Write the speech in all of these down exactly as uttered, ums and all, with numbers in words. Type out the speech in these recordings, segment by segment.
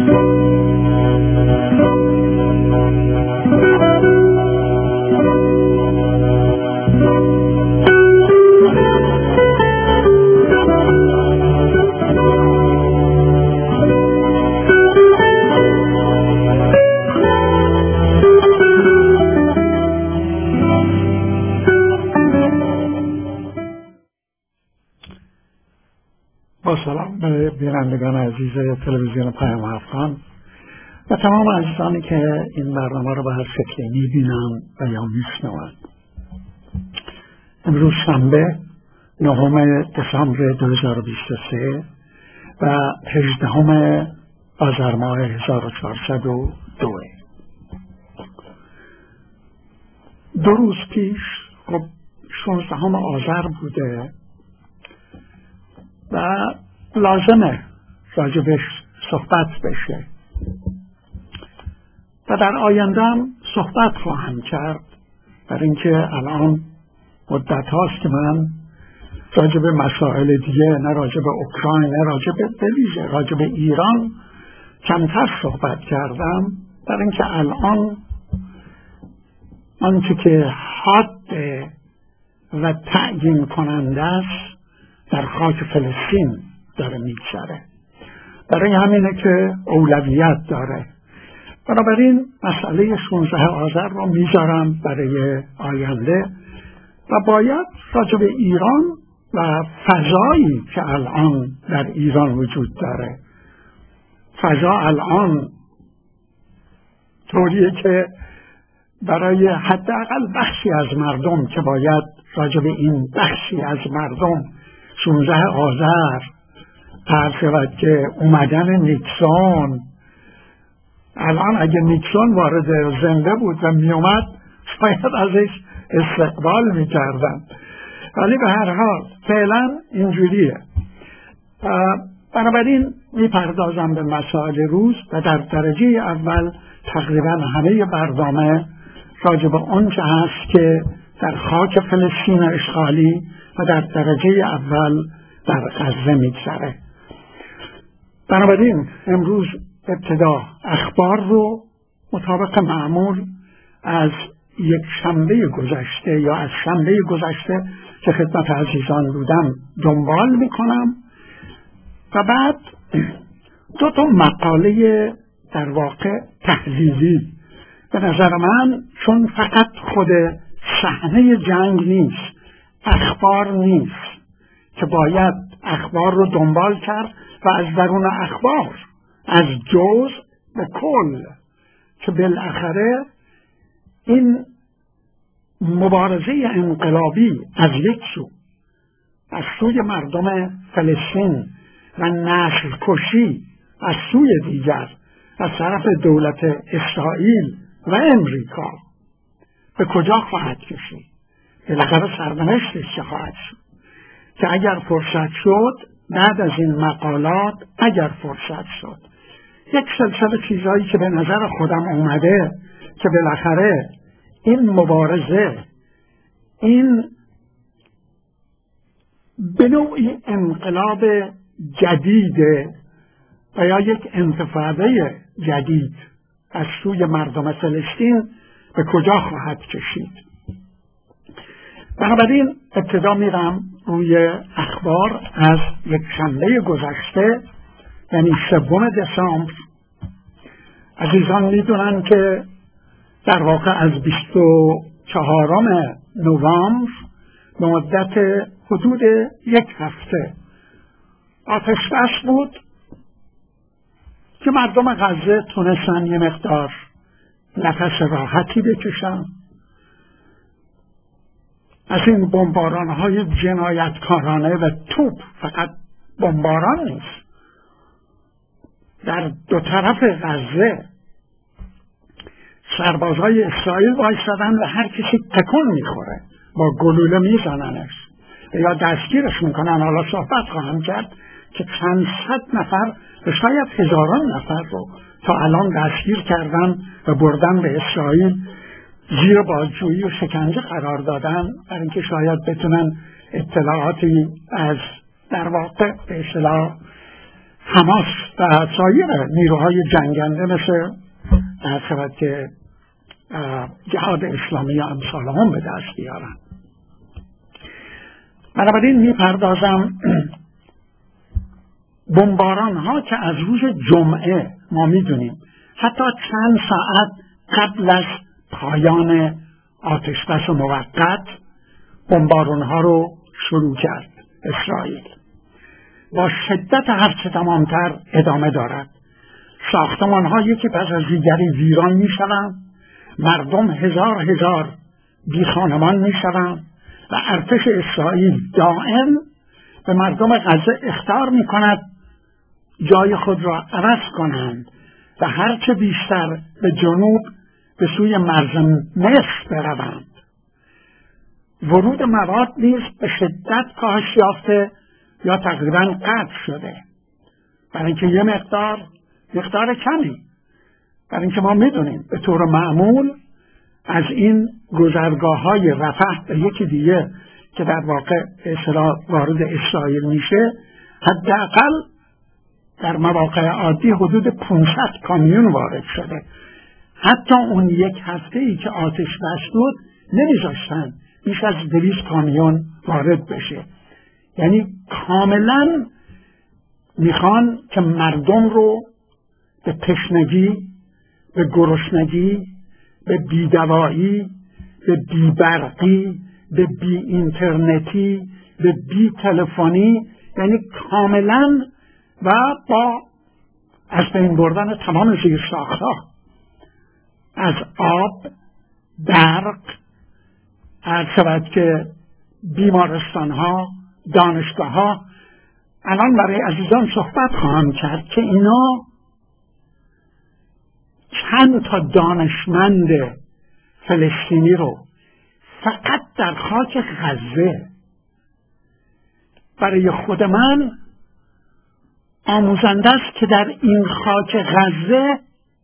با سلام به بینندگان عزیز تلویزیون پیام افغان و تمام عزیزانی که این برنامه رو به هر شکلی میبینن و یا میشنوند. امروز شنبه نهم دسامبر دو هزار و بیست و سه و هجدهم آذر ماه هزار و چهارصد و دو. دو روز پیش خب شانزدهم آذر بوده و لازمه راجبش صحبت بشه و در آینده هم صحبت خواهم کرد، برای اینکه الان مدت هاست که من راجب مسائل دیگه، نه راجب اوکراین، نه راجب بلیژ، راجب ایران کمتر صحبت کردم، برای اینکه الان آنچه که حاد و تعیین کننده است در خاک فلسطین داره میگذره، برای همینه که اولویت داره. بنابراین مسئله شانزده آذر رو میذارم برای آینده و باید راجع به ایران و فضایی که الان در ایران وجود داره. فضا الان طوریه که برای حداقل بخشی از مردم که باید راجع به این بخشی از مردم شانزده آذر عرض شود که اومدن نیکسون، الان اگه نیکسون وارد زنده بود و می اومد شاید ازش استقبال می کردن، ولی به هر حال فعلا اینجوریه. بنابراین می پردازم به مسائل روز و در درجه اول تقریبا همه برنامه راجع به اون چه هست که در خاک فلسطین اشغالی و در درجه اول در غزه میگذره. بنابراین امروز ابتدا اخبار رو مطابق معمول از یک شنبه گذشته یا از شنبه گذشته که خدمت عزیزان بودم دنبال میکنم و بعد دو تا مقاله در واقع تحلیلی به نظر من، چون فقط خود صحنه جنگ نیست، اخبار نیست که باید اخبار رو دنبال کرد و از درون اخبار از جزء به کل که بالاخره این مبارزه انقلابی از یک سو از سوی مردم فلسطین و نسل کشی از سوی دیگر از طرف دولت اسرائیل و امریکا به کجا خواهد کشید؟ بالاخره سرنوشتش چه خواهد شد؟ که اگر فرصت شد بعد از این مقالات، اگر فرصت شد یک سلسله چیزهایی که به نظر خودم اومده که بالاخره این مبارزه، این به نوعی انقلاب جدید و یا یک انتفاضه جدید از سوی مردم فلسطین به کجا خواهد کشید. بنابراین ابتدا میرم روی اخبار از یک شنبه گذشته، یعنی سوم دسامبر. عزیزان میدونن که در واقع از بیست و چهارم نوامبر به مدت حدود یک هفته آتش بس بود که مردم غزه تونستن یه مقدار نفس راحتی بکشن از این بمباران‌های جنایتکارانه و توپ. فقط بمباران نیست، در دو طرف غزه سربازهای اسرائیل وایسادن و هر کسی تکون میخوره، با گلوله میزننش یا دستگیرش میکنن. حالا صحبت خواهم کرد که چند صد نفر و شاید هزاران نفر رو تا الان دستگیر کردن و بردن به اسرائیل، زیر بازجویی و شکنجه قرار دادن، برای اینکه شاید بتونن اطلاعاتی از در واقع به اصطلاح حماس و سایر نیروهای جنگنده مثل در شود که جهاد اسلامی یا امثال هم به دست بیارن. بنابراین میپردازم بمباران ها که از روز جمعه ما میدونیم حتی چند ساعت قبل از پایان آتشبس موقت بمباران ها رو شروع کرد اسرائیل. با شدت هرچه تمامتر ادامه دارد. ساختمان ها یکی پس از دیگری ویران می شوند، مردم هزار هزار بی خانمان می شوند و ارتش اسرائیل دائم به مردم غزه اخطار می کند جای خود را عوض کنند و هرچه بیشتر به جنوب به سوی مرز مصر بروند. ورود مواد نیز به شدت کاهش یافته یا تقریبا قطع شده، برای اینکه یه مقدار مقدار کمی، برای اینکه ما میدونیم به طور معمول از این گذرگاه های رفح به یکی دیگه که در واقع اسرا وارد اسرائیل میشه حداقل در مواقع عادی حدود پانصد کامیون وارد شده. حتی اون یک هفته ای که آتش بس بود نمیذاشتن بیش از دویست کامیون وارد بشه. یعنی کاملا میخوان که مردم رو به تشنگی، به گرسنگی، به بیدوایی، به بیبرقی، به بی اینترنتی، به بی تلفنی، یعنی کاملا و با از بین بردن تمام زیرساخت‌ها، از آب، برق، از شود که بیمارستان‌ها، دانشگاه‌ها. الان برای عزیزان صحبت خواهم کرد که اینا چند تا دانشمند فلسطینی رو فقط در خاک غزه برای خود من آموزنده است که در این خاک غزه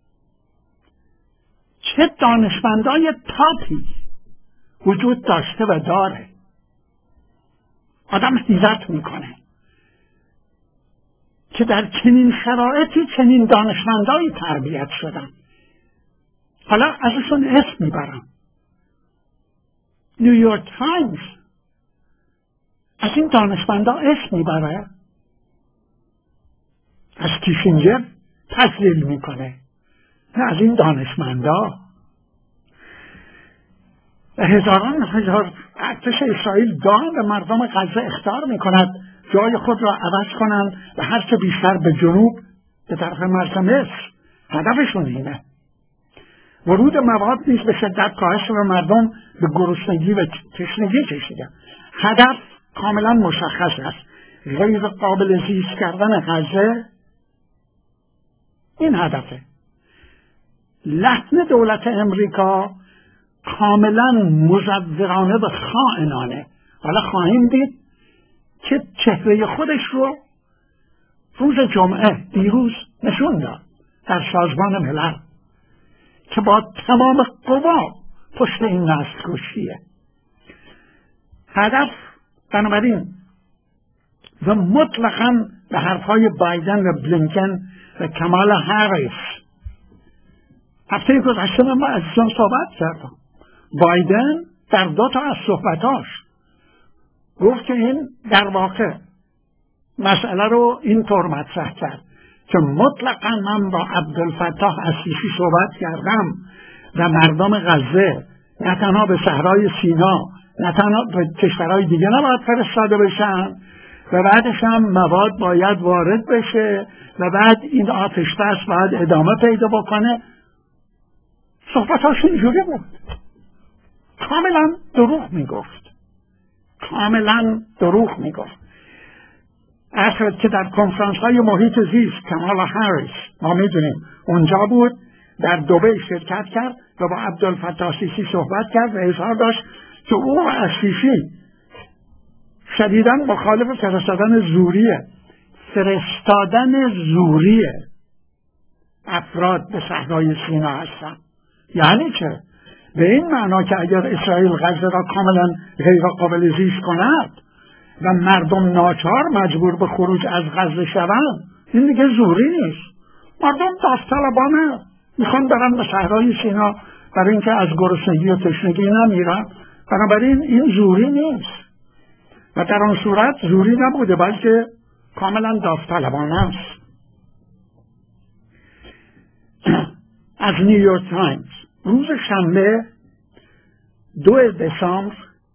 چه دانشمندای تاپی وجود داشته و داره. آدم حیرت میکنه که در چنین شرایطی چنین دانشمندایی تربیت شدن. حالا ازشون اسم میبرم. نیویورک تایمز از این دانشمندا اسم میبره، از کیسینجر تسلیل میکنه، نه از این دانشمندا. هزاران هزار ارتش اسرائیل دائم به مردم غزه اخطار میکند جای خود را عوض کنند و هرچه بیشتر به جنوب به طرف مرز مصر. هدفشون اینه. ورود مواد نیز به شدت کاهش و مردم به گرسنگی و تشنگی کشیدن. هدف کاملا مشخص است. غیر قابل زیست کردن غزه این هدفه. لحن دولت امریکا کاملا مزورانه و خائنانه. حالا خواهیم دید که چهره خودش رو روز جمعه دیروز نشون داد در سازمان ملل که با تمام قوا پشت این نسل‌کشیه. هدف بنابراین و مطلقاً به حرفهای بایدن و بلینکن و کمالا هریس هفته گذشته من با عزیزان صحبت کردم. بایدن در دو تا از صحبتاش گفت که این در واقع مسئله رو اینطور مطرح کرد که مطلقاً من با عبدالفتاح السیسی صحبت کردم و مردم غزه نه تنها به صحرای سینا نه تنها به کشورهای دیگه نباید فرستاده بشن و بعدش هم مواد باید وارد بشه و بعد این آتش بس باید ادامه پیدا بکنه. صحبتاش اینجوری بود. کاملا دروغ میگفت. کاملا دروغ میگفت. اصلا که در کنفرانس های محیط زیست کمالا هریس ما میدونیم اونجا بود، در دبی شرکت کرد و با عبدالفتاح السیسی صحبت کرد و اظهار داشت که او السیسی شدیداً مخالف فرستادن زوریه فرستادن زوریه افراد به صحرای سینا هستن. یعنی چه؟ به این معنا که اگر اسرائیل غزه را کاملا غیر قابل زیست کند و مردم ناچار مجبور به خروج از غزه شوند این دیگه زوری نیست. مردم داوطلبانه میخوان برن به صحرای سینا برای اینکه از گرسنگی و تشنگی نمیرن، بنابراین این زوری نیست و در آن صورت زوری نبوده بلکه کاملا داوطلبانه است. از نیویورک تایمز روز شنبه دو دسامبر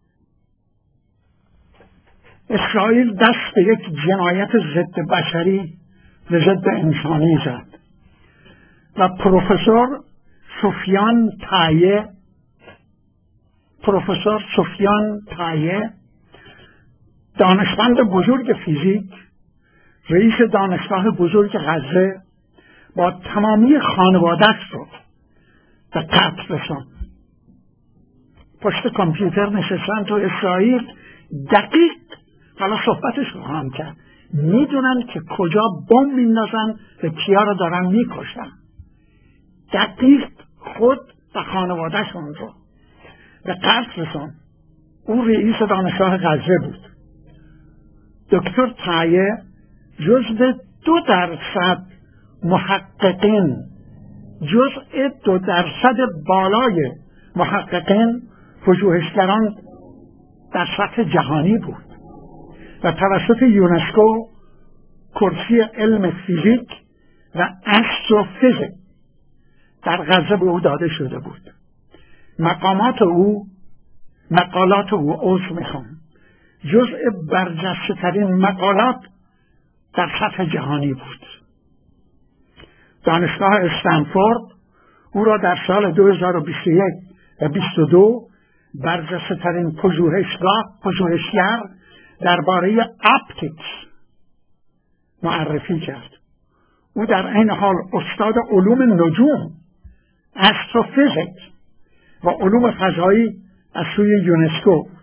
اسرائیل دست به یک جنایت ضد بشری و ضد انسانی زد و پروفسور سفیان تایه پروفسور سفیان تایه دانشمند بزرگ فیزیک، رئیس دانشگاه بزرگ غزه، با تمامی خانواده‌اش رو به قتل رساند. پشت کامپیوتر نشستن تو اسرائیل، دقیق حالا صحبتش رو هم کرد، میدونن که کجا بمب میندازن و کیا رو دارن میکشن. دقیق خود و خانواده‌شون رو به قتل رساند. او رئیس دانشگاه غزه بود. دکتر تایه جزو دو درصد محققین جزء دو درصد بالای محققین پژوهشگران در سطح جهانی بود و توسط یونسکو کرسی علم فیزیک و استروفیزیک در غزه به او داده شده بود. مقامات او مقالات او عضو میخوام جزء برجسته ترین مقالات در سطح جهانی بود. دانشگاه استنفورد او را در سال دو هزار و بیست و یک و بیست و دو برجسته ترین پژوهشگاه پژوهشگر درباره اپتیکس معرفی کرد. او در این حال استاد علوم نجوم، استروفیزیک و علوم فضایی از سوی یونسکو بود.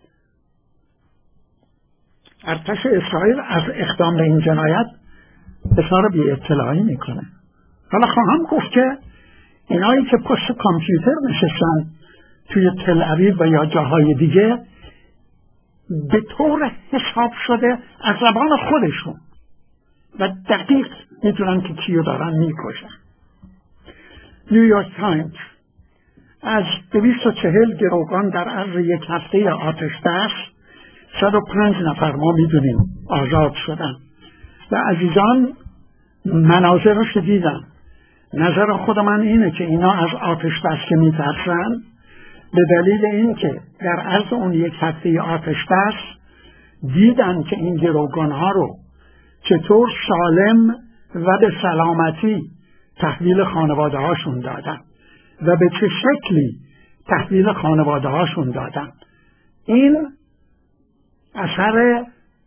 ارتش اسرائیل از اقدام به این جنایت اظهار بی اطلاعی میکنه. حالا خواهم گفت که اینایی که پشت کامپیوتر نشستن توی تل اویو و یا جاهای دیگه به طور حساب شده از زبان خودشون و دقیق میدونن که کیو دارن میکشن. نیویورک تایمز از دویست و چهل گروگان در عرض یک هفته آتش بس صد و پنج نفر ما میدونیم آزاد شدن و عزیزان مناظر رو شدیدن. نظر خود من اینه که اینا از آتش بس که میترسن به دلیل اینکه در عرض اون یک هفته آتش بس دیدن که این گروگان ها رو چطور سالم و به سلامتی تحویل خانواده هاشون دادن و به چه شکلی تحویل خانواده هاشون دادن. این اثر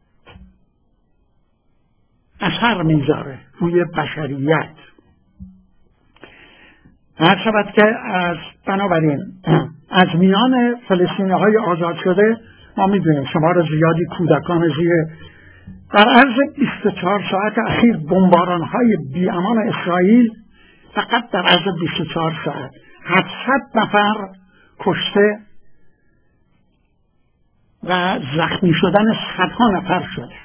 اثر میذاره روی بشریت. هر شود که از بنابراین از میان فلسطینی های آزاد شده ما میدونیم شمار زیادی کودکان زیر در عرض بیست و چهار ساعت اخیر بمباران های بی امان اسرائیل فقط در عرض بیست و چهار ساعت هفتصد نفر کشته و زخمی شدن صدها نفر شده.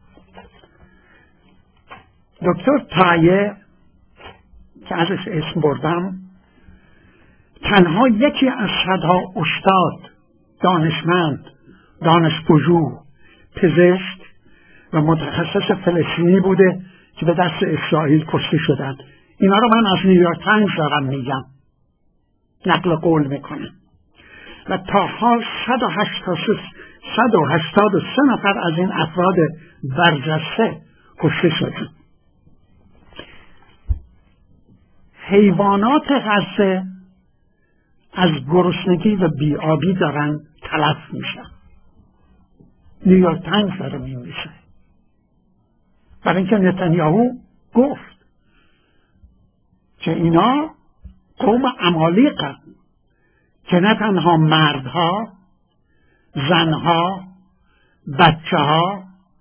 دکتر تایه که ازش اسم بردم تنها یکی از صدها استاد، دانشمند، دانشپژوه، پزشک و متخصص فلسطینی بوده که به دست اسرائیل کشته شدند. اینا رو من از نیویورک تایمز دارم میگم، نقل قول میکنم. و تا حال صد و هشتاد و سه نفر از این افراد برجسته کشته شدند. حیوانات غزه از گرسنگی و بی‌آبی دارن تلف میشن. نیویورک تایمز داره می‌نویسه. برای اینکه نتانیاهو گفت که اینا قوم عمالیقن که نه تنها مردها، زنها، بچه‌ها،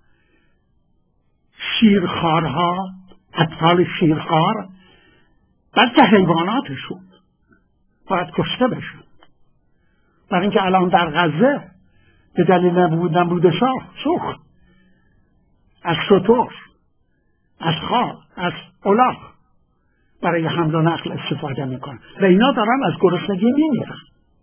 شیرخوارها، اطفال شیرخوار، بلکه حیواناتشون باید کشته بشن. برای اینکه الان در غزه به دلیل نبود نبود سوخت از شتر از خواه، از الاغ برای حمل و نقل استفاده میکنن و اینا دارن از گرسنگی میمیرن.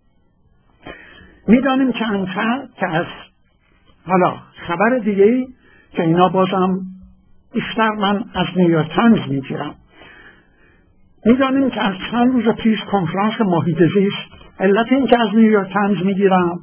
میدانیم که انفع که از حالا خبر دیگه ای که اینا بازم بیشتر من از نیویورک تایمز میگیرم، میدانیم که از چند روز پیش کنفرانس محیط زیست، علت این که از نیویورک تایمز میگیرم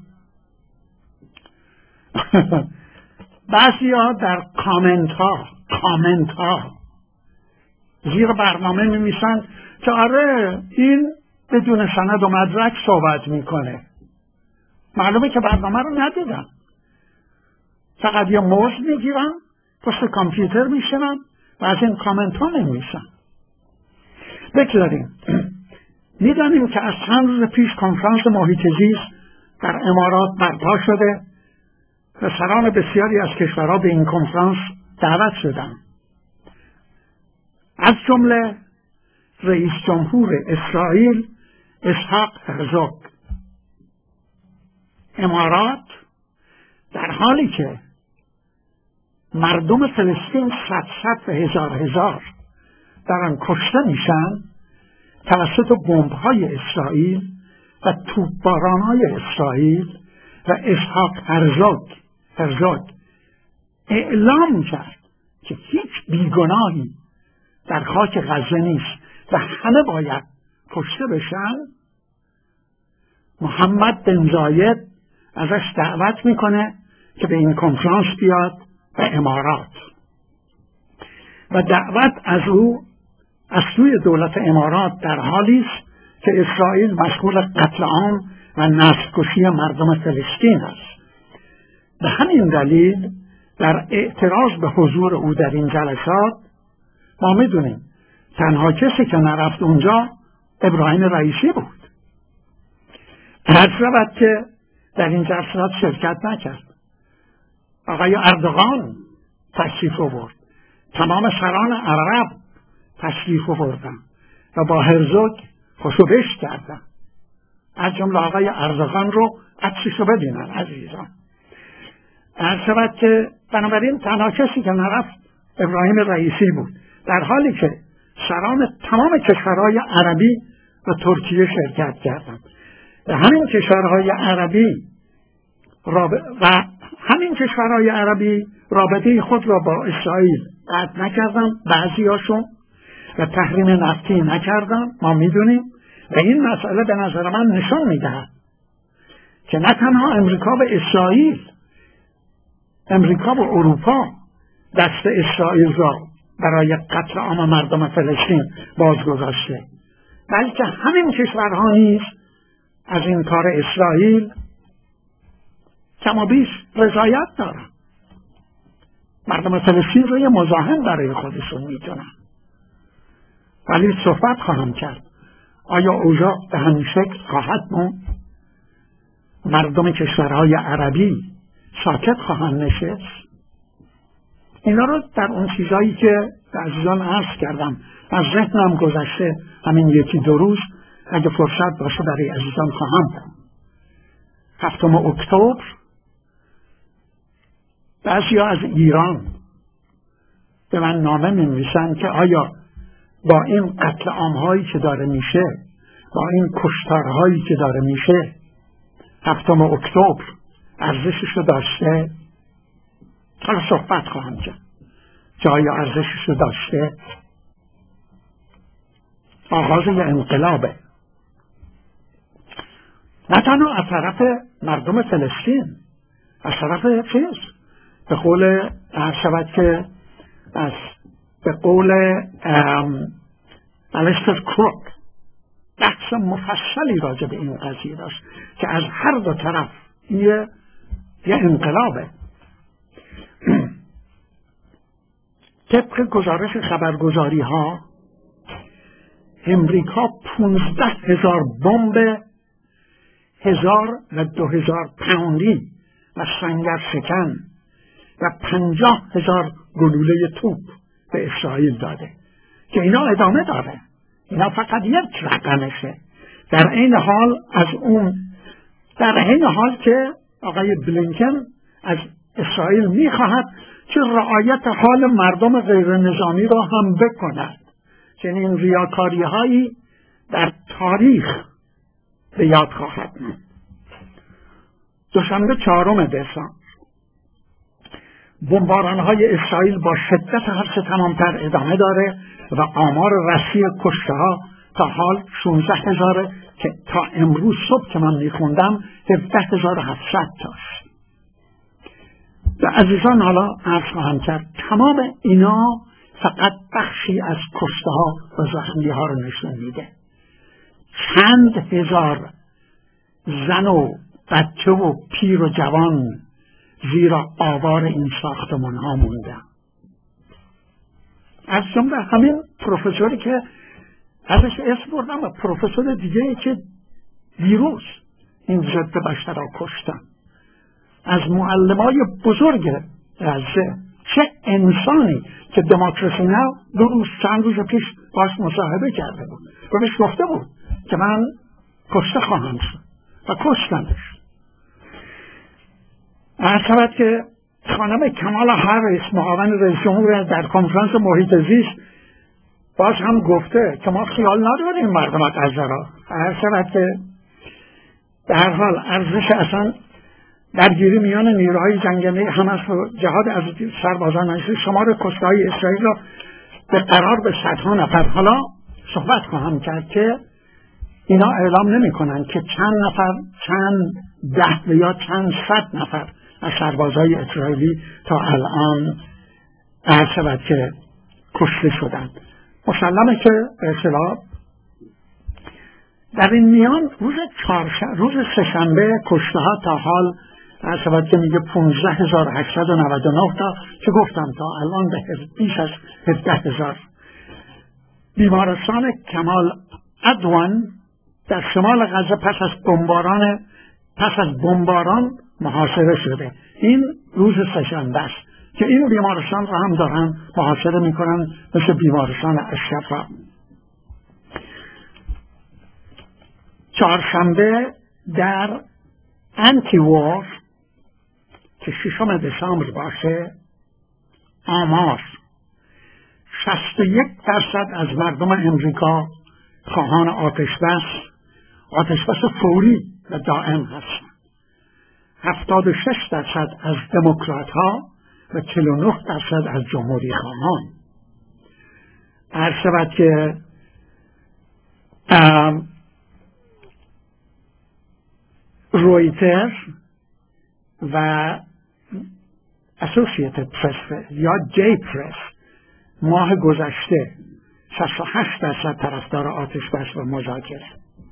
بعضی ها در کامنت ها کامنت ها زیر برنامه میمیسن که آره این بدون سند و مدرک صحبت میکنه. معلومه که برنامه رو ندیدن، فقط یه موز میگیرن پشت کامپیوتر میشنن و از این کامنت ها نمیشن. بگذاریم میدانیم که از چند روز پیش کنفرانس محیط زیست در امارات برپا شده و سران بسیاری از کشورها به این کنفرانس دعوت شدند، از جمله رئیس جمهور اسرائیل اسحاق هرزوگ. امارات در حالی که مردم فلسطین صد صد و هزار هزار دارن کشته میشن توسط بمب‌های اسرائیل و توپباران‌های اسرائیل و اسحاق هرزوگ هرزوگ اعلام کرد که هیچ بیگناهی در خاک غزه نیست و همه باید کشته بشن. محمد بن زاید ازش دعوت میکنه که به این کنفرانس بیاد به امارات و دعوت از او از سوی دولت امارات در حالی است که اسرائیل مشغول قتل عام و نسل‌کشی مردم فلسطین است. به همین دلیل در اعتراض به حضور او در این جلسات ما میدونیم تنها کسی که نرفت اونجا ابراهیم رئیسی بود. عرض شود که در این جلسات شرکت نکرد. آقای اردوغان تشریف آورد، تمام سران عرب تشریف آوردن و با هرزوگ خوشوبش کردن. از جمله آقای اردوغان رو عکسشو ببینن عزیزان. عرض شود که بنابراین تنها کسی که نرفت ابراهیم رئیسی بود، در حالی که سران تمام کشورهای عربی و ترکیه شرکت کردند و همین کشورهای عربی و همین کشورهای عربی رابطه خود را با اسرائیل قطع نکردن، بعضی هاشون و تحریم نفتی نکردن. ما میدونیم و این مسئله به نظر من نشان میدهد که نه تنها امریکا و اسرائیل، امریکا و اروپا دست اسرائیل را برای قتل عام مردم فلسطین بازگذاشته، بلکه همین کشورها نیز از این کار اسرائیل کم و بیش رضایت دارن. مردم فلسطین رو یه مزاحم برای خودشون میدونن. ولی صحبت خواهم کرد، آیا اوضاع به همین شکل خواهد موند؟ مردم کشورهای عربی ساکت خواهند نشست؟ اینا رو در اون چیزایی که به عزیزان عرض کردم از ذهنم گذشته همین یکی دو روز اگه فرصت باشه برای عزیزان خواهم گفت. هفتم اکتبر بعضی از ایران به من نامه می‌نویسن که آیا با این قتل عام‌هایی که داره میشه، با این کشتارهایی که داره میشه، هفتم اکتبر ارزشش رو داشته؟ حالا صحبت خواهم کرد که آیا ارزشش رو داشته؟ آغاز یه انقلابه، نه تنها از طرف مردم فلسطین، از طرف چیز به قول شود که از به قول الیستر کروک بحث مفصلی راجع به این قضیه داشت که از هر دو طرف یه یه انقلابه. طبق گزارش خبرگزاری ها امریکا پونزده هزار بمب هزار و دو هزار پوندی و سنگر شکن و پنجاه هزار گلوله توپ به اسرائیل داده که اینا ادامه داره. اینا فقط یک رقمشه. در این حال از اون در این حال که آقای بلینکن از اسرائیل میخواهد که رعایت حال مردم غیر نظامی را هم بکند. چنین ریاکاری هایی در تاریخ به یاد خواهد ماند. دوشنبه چهارم دسامبر بمباران های اسرائیل با شدت هرچه تمامتر ادامه داره و آمار رسمی کشته ها تا حال شانزده هزار که تا امروز صبح که من میخوندم هفده هزار و هفتصد تاست. و عزیزان حالا عرض خواهم کرد تمام اینا فقط بخشی از کشته ها و زخمی ها رو نشون میده. چند هزار زن و بچه و پیر و جوان زیرا آوار این ساختمان ها موندن. از جمله همین پروفسوری که ازش اسم بردم و پروفسور دیگه که دیروز این ضد بشر را کشتن، از معلمای بزرگ غزه، چه انسانی که دموکراسی ناو دو روز چند روز پیش باش مصاحبه کرده بود و بهش گفته بود که من کشته خواهم شد و کشتنش. عرض که خانم کمالا هریس معاون رئیس جمهور در کنفرانس محیط زیست باز هم گفته که ما خیال نداریم مردم غزه را. عرض که به هر حال ارزش اصلا درگیری میان نیروهای جنگنده حماس و جهاد از سربازان اسرائیل شمار کشته‌های اسرائیل را به قرار به صدها نفر. حالا صحبت خواهم کرد که اینا اعلام نمی کنن که چند نفر، چند ده یا چند صد نفر از سربازهای اسرائیلی تا الان عرض که کشته شدند. مسلمه که به اصطلاح در این میان روز چهارشنبه، روز سه‌شنبه کشته ها تا حال عرض که میگه پانزده هزار و هشتصد و نود و نه تا که گفتم تا الان به بیش از هفده هزار. بیمارستان کمال عدوان در شمال غزه پس از بمباران پس از بمباران محاصره شده. این روز سه‌شنبه است که این بیمارستان را هم دارن محاصره میکنن مثل بیمارستان الشفا. چهارشنبه در انتیوار که ششم دسامبر باشه آمار شصت و یک درصد از مردم امریکا خواهان آتش بس آتش بس فوری و دائم هستند. هفتاد و شش درصد از دموکرات ها و چهل و نه درصد از جمهوری خواهان. عرض شود که رویتر و اسوسییتد پرس یا جی پرس ماه گذشته شصت و هشت درصد طرفدار آتش بس و مذاکره.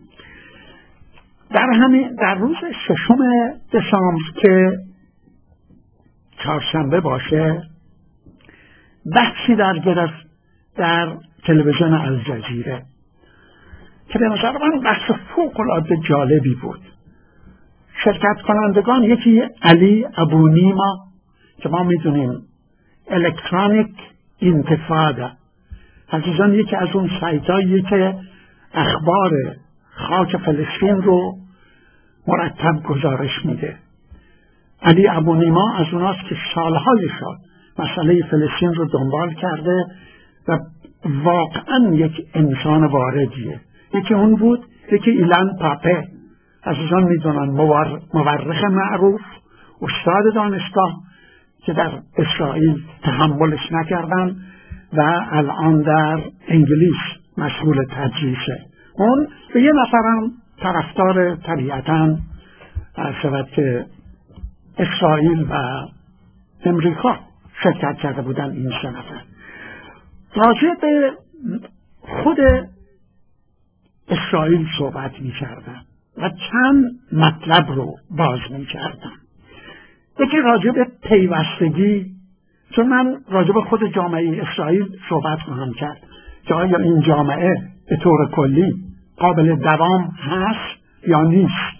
در همین در روز ششم دسامبر که چهارشنبه باشه بحثی در گرفت در تلویزیون الجزیره که به نظر من بحث فوق العاده جالبی بود. شرکت کنندگان یکی علی ابونیما که ما میدونیم الکترونیک انتفاده، عزیزان یکی از اون سایتایی که اخبار خاک فلسطین رو مرتب گزارش میده. علی ابونیما از اوناست که سالهای سال مسئله فلسطین رو دنبال کرده و واقعا یک انسان واردیه. یکی اون بود، یکی ایلان پاپه، عزیزان میدونن مورخ معروف، استاد دانشگاه که در اسرائیل تحملش نکردن و الان در انگلیس مشغول تدریسه. اون به یه نفرم طرفدار طبیعتاً شود که اسرائیل و امریکا شرکت کرده بودن این سه نفر. راجع به خود اسرائیل صحبت می کردن و چند مطلب رو باز می کردن. یکی راجع به پیوستگی، چون من راجع به خود جامعه اسرائیل صحبت خواهم کرد که آیا این جامعه به طور کلی قابل دوام هست یا نیست.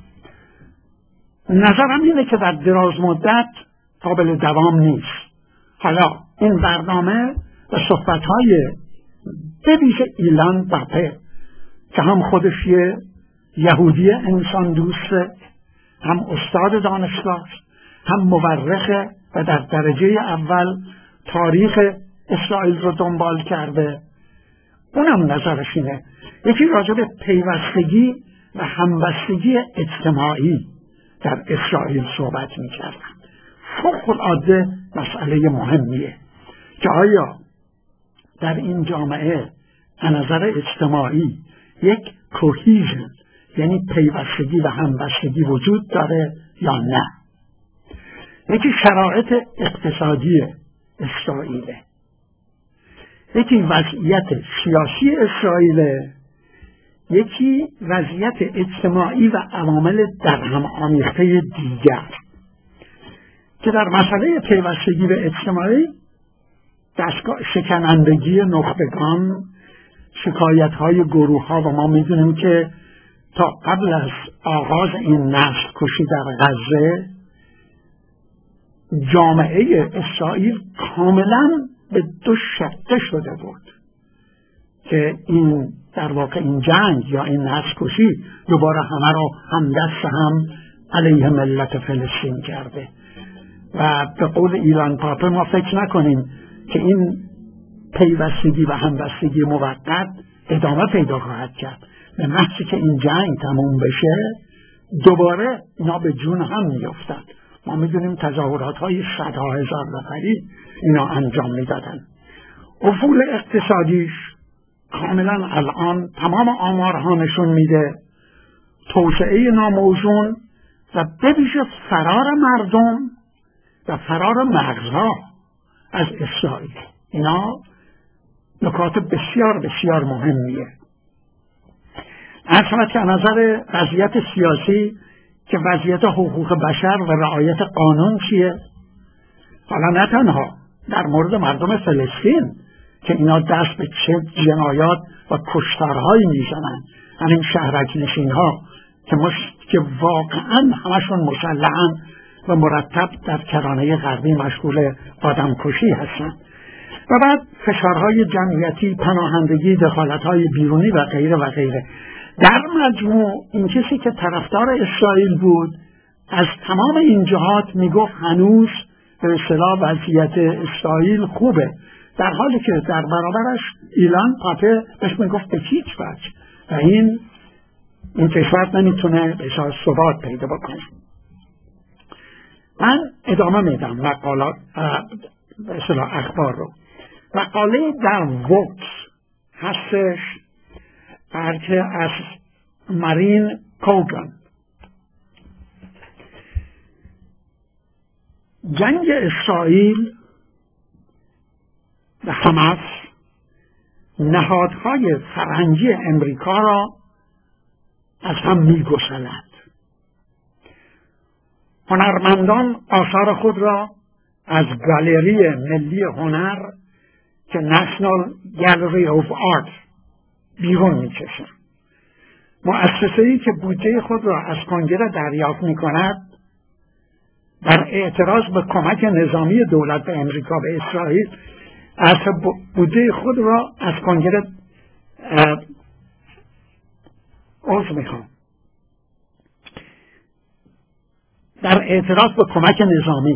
نظرم اینه که در دراز مدت قابل دوام نیست. حالا این برنامه و صحبت‌های به ویژه ایلان پاپه که هم خودش یه یهودی انسان دوسته، هم استاد دانشگاه، هم مورخ و در درجه اول تاریخ اسرائیل رو دنبال کرده. اونم نظرش اینه. یکی راجع به پیوستگی و همبستگی اجتماعی در اسرائیل صحبت می‌کردن. فوق‌العاده مسئله مهمیه که آیا در این جامعه از نظر اجتماعی یک کوهیژن، یعنی پیوستگی و همبستگی وجود داره یا نه. یکی شرایط اقتصادی اسرائیل، یکی وضعیت سیاسی اسرائیل، یکی وضعیت اجتماعی و عوامل در هم آمیخته دیگر که در مسئله پیوستگی به اجتماعی دستگاه شکنندگی نخبگان، شکایت های گروه ها، و ما میدونیم که تا قبل از آغاز این نسل کشی در غزه جامعه اسرائیل کاملا به دو شقه شده بود که این در واقع این جنگ یا این نسل کشی دوباره همه را هم دست هم علیه ملت فلسطین کرده و به قول ایلان پاپه ما فکر نکنیم که این پیوستگی و همبستگی موقت ادامه پیدا خواهد کرد. به محضی که این جنگ تموم بشه دوباره اینا به جون هم میافتند. ما میدونیم تظاهرات های صدها هزار نفری اینا انجام میدادن. افول اقتصادیش کاملا الان تمام آمارها نشون میده توسعه ناموزون و به ویژه فرار مردم و فرار مغزها از اسرائیل. اینا نکات بسیار بسیار مهمیه. اصلا که نظر وضعیت سیاسی که وضعیت حقوق بشر و رعایت قانون چیه؟ حالا نه تنها در مورد مردم فلسطین که اینا دست به چه جنایات و کشتارهایی میزنن، همین شهرک نشین ها که, مش... که واقعا همشون مسلحن و مرتب در کرانه غربی مشغول آدم کشی هستن، و بعد فشارهای جمعیتی، پناهندگی، دخالتهای بیرونی و غیره و غیره. در مجموع این کسی که طرفدار اسرائیل بود از تمام این جهات میگفت هنوز به اصطلاح وضعیت اسرائیل خوبه، در حالی که در برابرش ایلان پاپه بهش میگفت به هیچ وجه و این این کشور نمیتونه به اصطلاح ثبات پیدا بکنه. من ادامه میدم مقالات به اصطلاح اخبار رو. مقاله در وکس هستش که از مارین کوگان. جنگ اسرائیل و حماس نهادهای فرهنگی امریکا را از هم می‌گسلد. هنرمندان آثار خود را از گالری ملی هنر که نشنال گالری آف آرت بیرون می‌کشند. مؤسسه‌ای که بودجه خود را از کنگره دریافت می‌کند در اعتراض به کمک نظامی دولت به امریکا به اسرائیل از بودجه خود را از کنگره عضو می‌خوام در اعتراض به کمک نظامی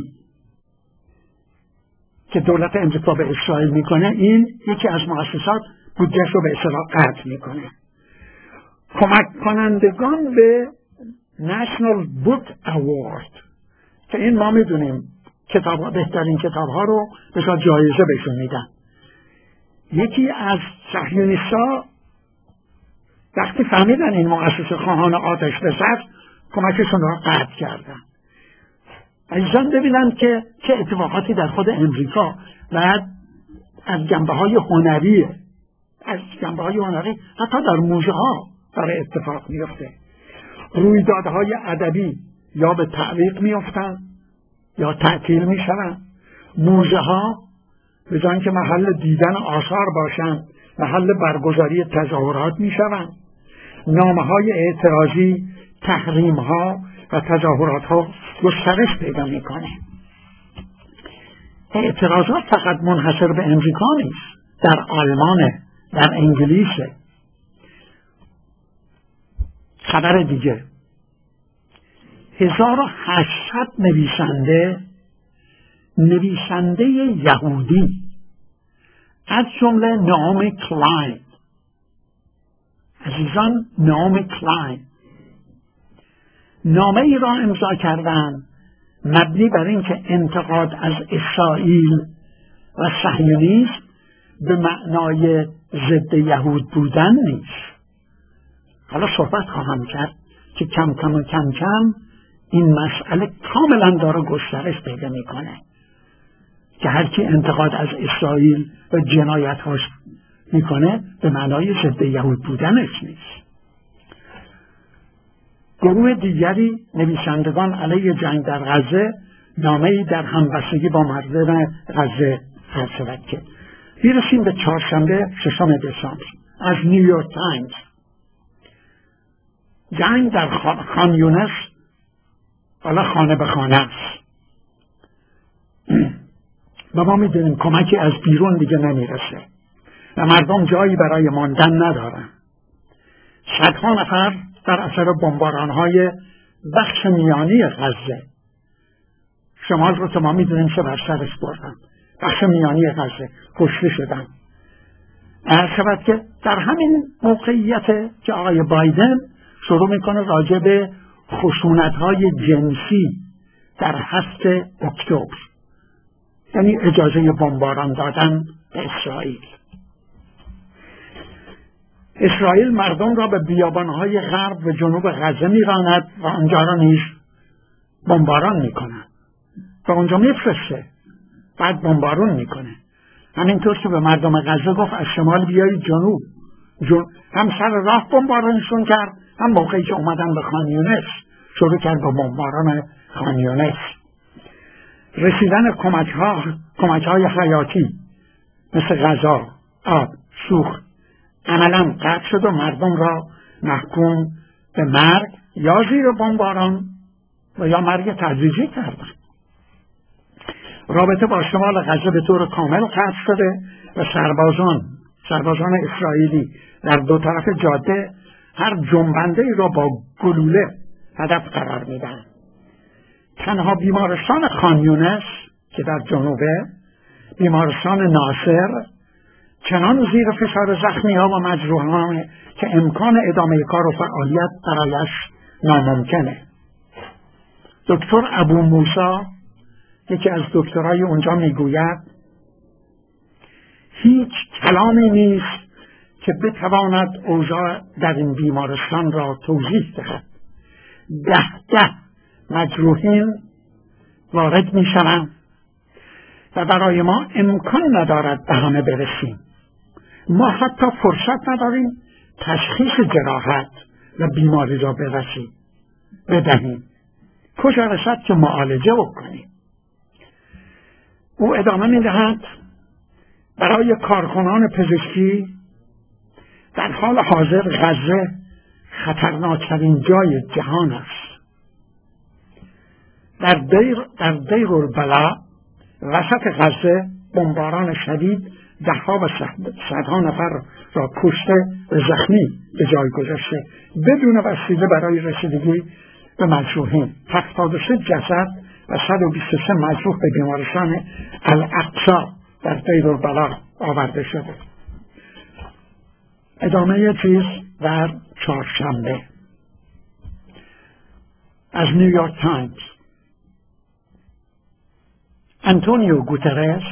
که دولت امریکا به اسرائیل میکنه، این یکی از مؤسسات بودجهش رو به اصطلاح قطع میکنه. کمک کنندگان به نشنال بوک اوارد که این ما میدونیم کتاب بهترین کتاب ها رو به صورت جایزه بهشون میدن. یکی از صهیونیست‌ها وقتی فهمیدن این مؤسسه خواهان آتش بس کمکشون رو قطع کردن. عزیزان ببینن که چه اتفاقاتی در خود امریکا و از جنبه های هنری از جنبه های هنری حتی در موزه ها برای اتفاق میفته. رویدادهای ادبی یا به تعلیق میفتن یا تعطیل میشن. موزه ها به جای اینکه محل دیدن آثار باشن محل برگزاری تظاهرات میشن. نامه های اعتراضی، تحریم ها و تظاهرات ها گسترش پیدا میکنه. اعتراضات فقط منحصر به امریکا نیست، در آلمانه، در انگلیسه. خبر دیگه، هزار و هشتصد نویسنده نویسنده یهودی از جمله نعومی کلاین، عزیزان نعومی کلاین نامه ای را امضا کردند مبنی بر اینکه انتقاد از اسرائیل و صهیونیسم به معنای ضد یهود بودن نیست. حالا صحبت خواهم کرد که کم کم و کم کم این مسئله کاملا داره گسترش پیدا میکنه که هر کی انتقاد از اسرائیل و جنایت هاش میکنه به معنای ضد یهود بودنش نیست. گروه دیگری نویسندگان علیه جنگ در غزه نامه‌ای در همبستگی با مردم غزه فرستادند که میرسیم به چهارشنبه ششم دسامبر از نیویورک تایمز. جنگ در خان یونس حالا خانه به خانه است و ما میدونیم کمکی از بیرون دیگه نمیرسه و مردم جایی برای ماندن ندارن. صدها نفر در اثر بمباران‌های بخش میانی غزه، شمال رو که ما میدونیم چه بر سرش بردن، بخش میانی غزه کشته شدن. عرض شود که در همین موقعیت که آقای بایدن شروع میکنه راجع به خشونت‌های جنسی در هفت اکتبر، یعنی اجازه بمباران دادن به اسرائیل. اسرائیل مردم را به بیابان‌های غرب و جنوب غزه می‌راند و آنجا را نیز بمباران می‌کند. به اونجا می‌فرسته، بعد بمباران می‌کنه. همینطور که به مردم غزه گفت از شمال بیایید جنوب. جن... هم سر راه بمبارانشون کرد، هم موقعی که اومدن به خان یونس شروع کرد به بمباران خان یونس. رسیدن کمک‌ها، کمک‌های حیاتی مثل غذا، آب، سوخت عملاً قطع شد و مردم را محکوم به مرگ یا زیر بمباران و یا مرگ تدریجی کردن. رابطه با شمال غزه به طور کامل قطع شده و سربازان سربازان اسرائیلی در دو طرف جاده هر جنبنده ای را با گلوله هدف قرار میدن. تنها بیمارستان خان یونس که در جنوبه، بیمارستان ناصر، چنان زیر فشار زخمی ها و مجروحان که امکان ادامه کار و فعالیت برایش ناممکنه. دکتر ابو موسی یکی از دکترای اونجا میگوید هیچ کلامی نیست که بتواند اوضاع در این بیمارستان را توضیح دهد. ده ده مجروحین وارد می شوند و برای ما امکان ندارد به همه برسیم. ما حتی فرصت نداریم تشخیص جراحت و بیماری را برسیم بدهیم، کجا رسد که معالجه بکنیم. او ادامه می دهد برای کارکنان پزشکی در حال حاضر غزه خطرناکترین جای جهان است. در دیر در دیر البلا وسط غزه بمباران شدید دهها و صدها نفر را کشته و زخمی به جای گذاشته بدون وسیله برای رسیدگی به مجروحین. هفتاد و سه جسد و صد و بیست و سه مجروح به بیمارستان الاقصی در دیر البلا آورده شده. ادامه چیز در چهارشنبه از نیویورک تایمز. آنتونیو گوترس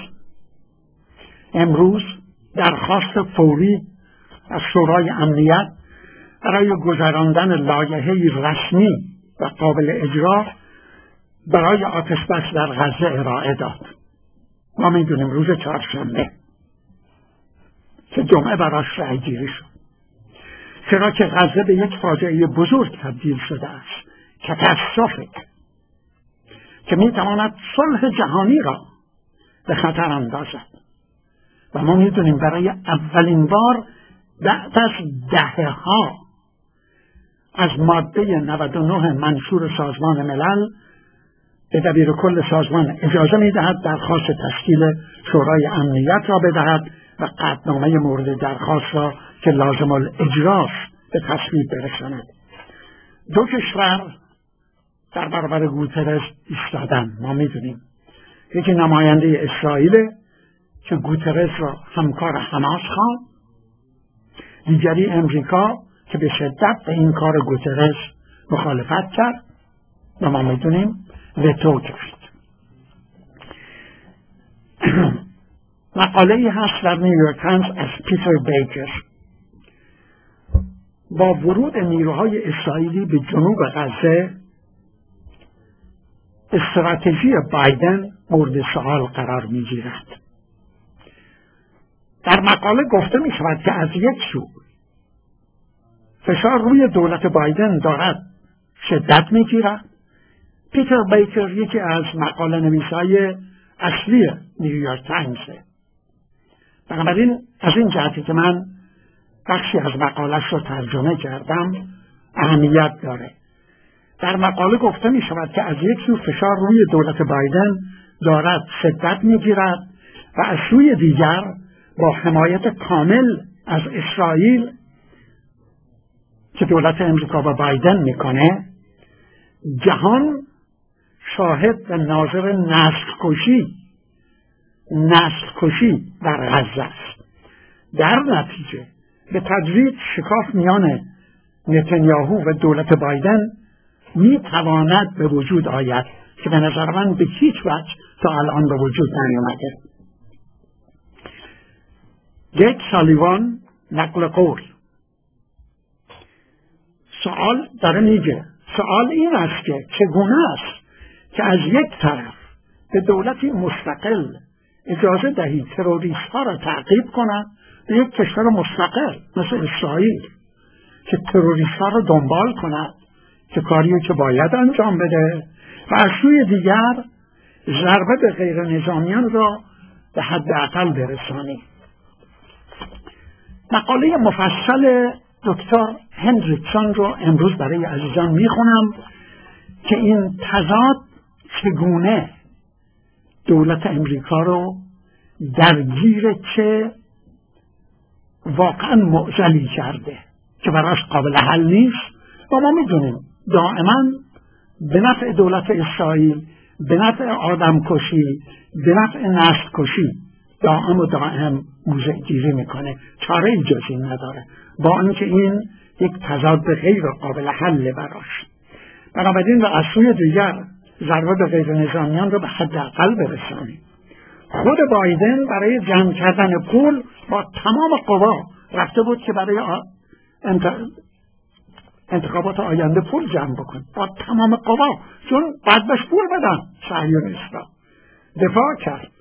امروز درخواست فوری از شورای امنیت برای گذراندن لایحه‌ای رسمی و قابل اجرا برای آتش‌بس در غزه ارائه داد. ما می‌دونیم روز چهارشنبه که جمعه براش رأی گیری شد، چرا که غزه به یک فاجعه بزرگ تبدیل شده است، کاتاستروفیک، که میتواند صلح جهانی را به خطر اندازد. و ما میدونیم برای اولین بار بعد از دهه ها از ماده نود و نه منشور سازمان ملل به دبیر کل سازمان اجازه میدهد درخواست تشکیل شورای امنیت را بدهد و قطعنامه مورد درخواست را که لازم الاجراست به تصویب برساند. دو کشور در برابر گوترس ایستادن. ما میدونیم یکی نماینده اسرائیل که گوترس را همکار حماس خواند، دیگری امریکا که به شدت به این کار گوترس مخالفت کرد و ما میدونیم وتو کرد. مقاله ای هست در نیویورک تایمز از پیتر بیکر. با ورود نیروهای اسرائیلی به جنوب غزه استراتژی بایدن مورد سوال قرار میگیرد. در مقاله گفته می شود که از یک سو فشار روی دولت بایدن دارد شدت می گیرد. پیتر بیکر یکی از مقاله نویسای اصلی نیویورک تایمزه. بنابراین از این جهتی که من بخشی از مقالش رو ترجمه کردم اهمیت داره. در مقاله گفته می شود که از یک سو فشار روی دولت بایدن دارد شدت می گیرد و از سوی دیگر با حمایت کامل از اسرائیل که دولت امریکا و بایدن میکنه، جهان شاهد و ناظر نسل کشی نسل کشی در غزه است. در نتیجه به تدریج شکاف میان نتانیاهو و دولت بایدن میتواند به وجود آید که به نظر من به هیچ وجه تا الان به وجود نیامده. جک سالیوان نقل قول سوال داره میگه، سوال این است که چگونه است که از یک طرف به دولتی مستقل اجازه دهید تروریست ها را تعقیب کنند به یک کشور مستقل مثل اسرائیل که تروریست ها را دنبال کند که کاریو که باید انجام بده و از سوی دیگر ضربه به غیر نظامیان را به حداقل برسانید. مقاله مفصل دکتر هندریکسون رو امروز برای عزیزان میخونم که این تضاد چگونه دولت امریکا رو درگیر چه واقعا معضلی کرده که براش قابل حل نیست. و ما میدونیم دائما به نفع دولت اسرائیل، به نفع آدم کشی، به نفع نسل کشی دائم و دائم موضع گیری میکنه، چاره ای جز این نداره، با اینکه این یک تضاد غیر قابل حل براش. بنابراین و از سوی دیگر ضربه به غیر نظامیان رو به حداقل برسانیم. خود بایدن برای جمع کردن پول با تمام قوا رفته بود که برای انت... انتخابات آینده پول جمع بکن، با تمام قوا، چون باید بهش پول بدن. صهیونیست‌ها دفاع کرد.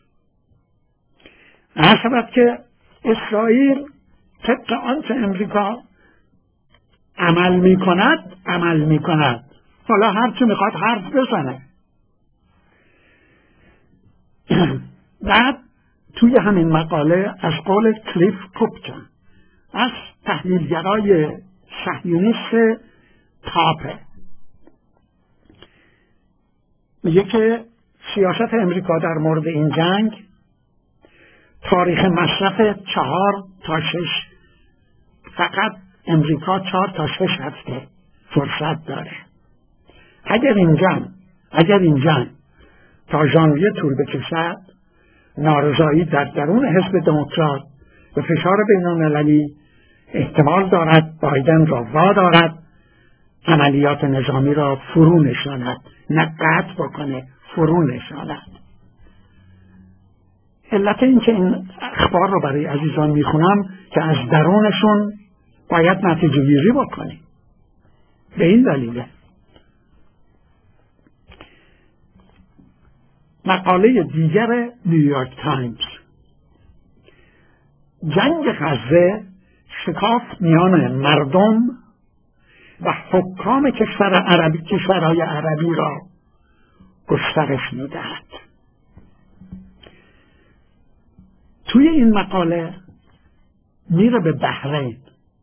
حسبت که اسرائیل طبق آنچه امریکا عمل می کند عمل می کند حالا هرچی می خواد حرف بزنه. بعد توی همین مقاله از قول کلیف کوپتون از تحلیلگرای صهیونیست تاپه میگه که سیاست امریکا در مورد این جنگ تاریخ مصرف چهار تا شش، فقط امریکا چهار تا شش هفته فرصت داره. اگر این جنگ اگر این جنگ تا ژانویه طول بکشد، نارضایی در درون حزب دموکرات و فشار بین‌المللی احتمال دارد بایدن را وادارد عملیات نظامی را فرو نشاند، نه قطع بکنه، فرو نشاند. علت این که این اخبار رو برای عزیزان میخونم که از درونشون باید نتیجه گیری بکنیم. به این دلیله. مقاله دیگر نیویورک تایمز، جنگ غزه شکاف میان مردم و حکام کشور عربی کشورهای عربی را گسترش میدهد. توی این مقاله میره به بحرین.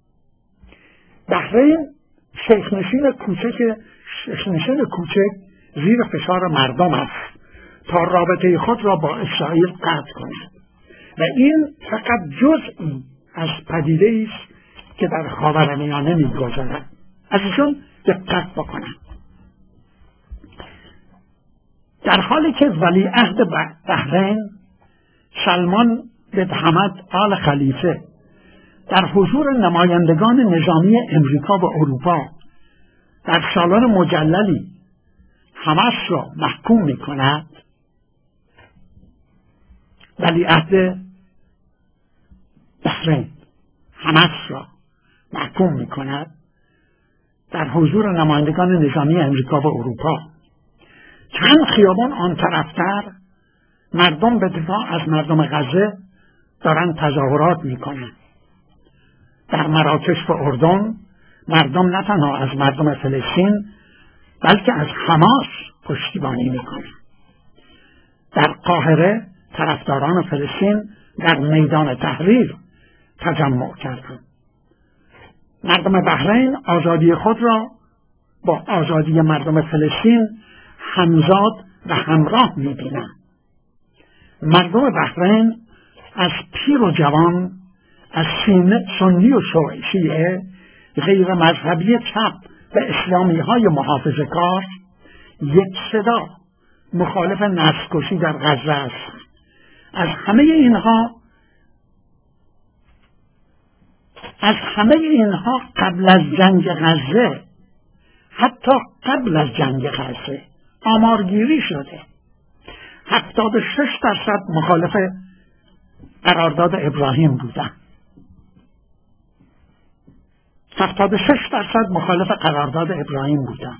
بحرین شیخنشین کوچک شیخنشین کوچک زیر فشار مردم است تا رابطه خود را با اسرائیل قطع کند و این فقط جزئی از پدیده است که در خاورمیانه می‌گذرد. ازشون دقت بکنند. در حالی که ولیعهد بحرین سلمان بن حمد آل خلیفه در حضور نمایندگان نظامی امریکا و اروپا در سالن مجللی حماس را محکوم می کند، ولیعهد بحرین حماس را محکوم می کند در حضور نمایندگان نظامی امریکا و اروپا، چند خیابان آن طرفتر مردم به دفاع از مردم غزه دارند تظاهرات می کنند. در مراکش و اردن مردم نه تنها از مردم فلسطین بلکه از حماس پشتیبانی می کنند. در قاهره طرفداران فلسطین در میدان تحریر تجمع کردند. مردم بحرین آزادی خود را با آزادی مردم فلسطین همزاد و همراه می بینند. مردم بحرین از پیر و جوان، از سنی و شیعه، غیر مذهبی چپ و اسلامی های محافظه کار یک صدا مخالف نسل‌کشی در غزه است. از همه اینها از همه اینها قبل از جنگ غزه، حتی قبل از جنگ غزه آمارگیری شده. هفتاد و شش درصد مخالف قرارداد ابراهیم بودن. هفتاد و شش درصد مخالف قرارداد ابراهیم بودن.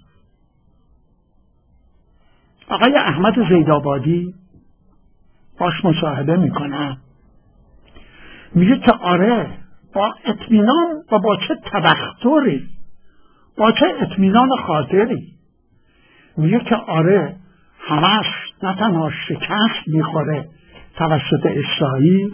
آقای احمد زیدآبادی باش مصاحبه میکنه، میگه که آره با اطمینان و با چه تبختری، با چه اطمینان خاطری، میگه که آره حماس نه تنها شکست میخوره توسط اسرائیل،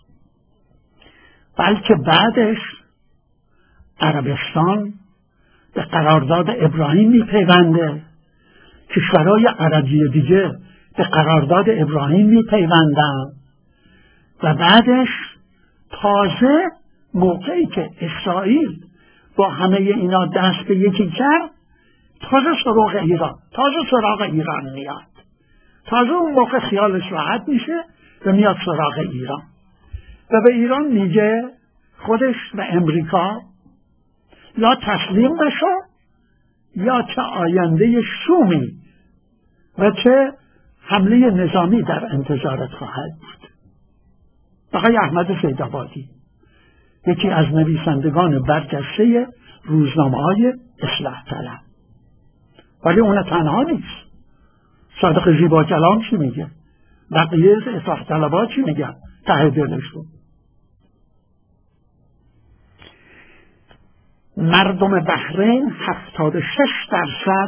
بلکه بعدش عربستان به قرارداد ابراهیم میپیونده، کشورهای عربی دیگه به قرارداد ابراهیم میپیوندن و بعدش تازه موقعی که اسرائیل با همه اینا دست به یکی کرد، تازه سراغ ایران تازه سراغ ایران میاد. تازه اون موقع خیالش راحت میشه و میاد سراغ ایران و به ایران میگه خودش و امریکا یا تسلیم بشو یا چه آینده شومی و چه حمله نظامی در انتظارت خواهد بود. آقای احمد زیدآبادی یکی از نویسندگان برجسته روزنامه‌های اصلاح طلب، ولی اون تنها نیست. صادق زیبا کلام چی میگه؟ بقیه اصلاح طلبها چی میگن؟ ته دلشون. مردم بحرین هفتاد و شش درصد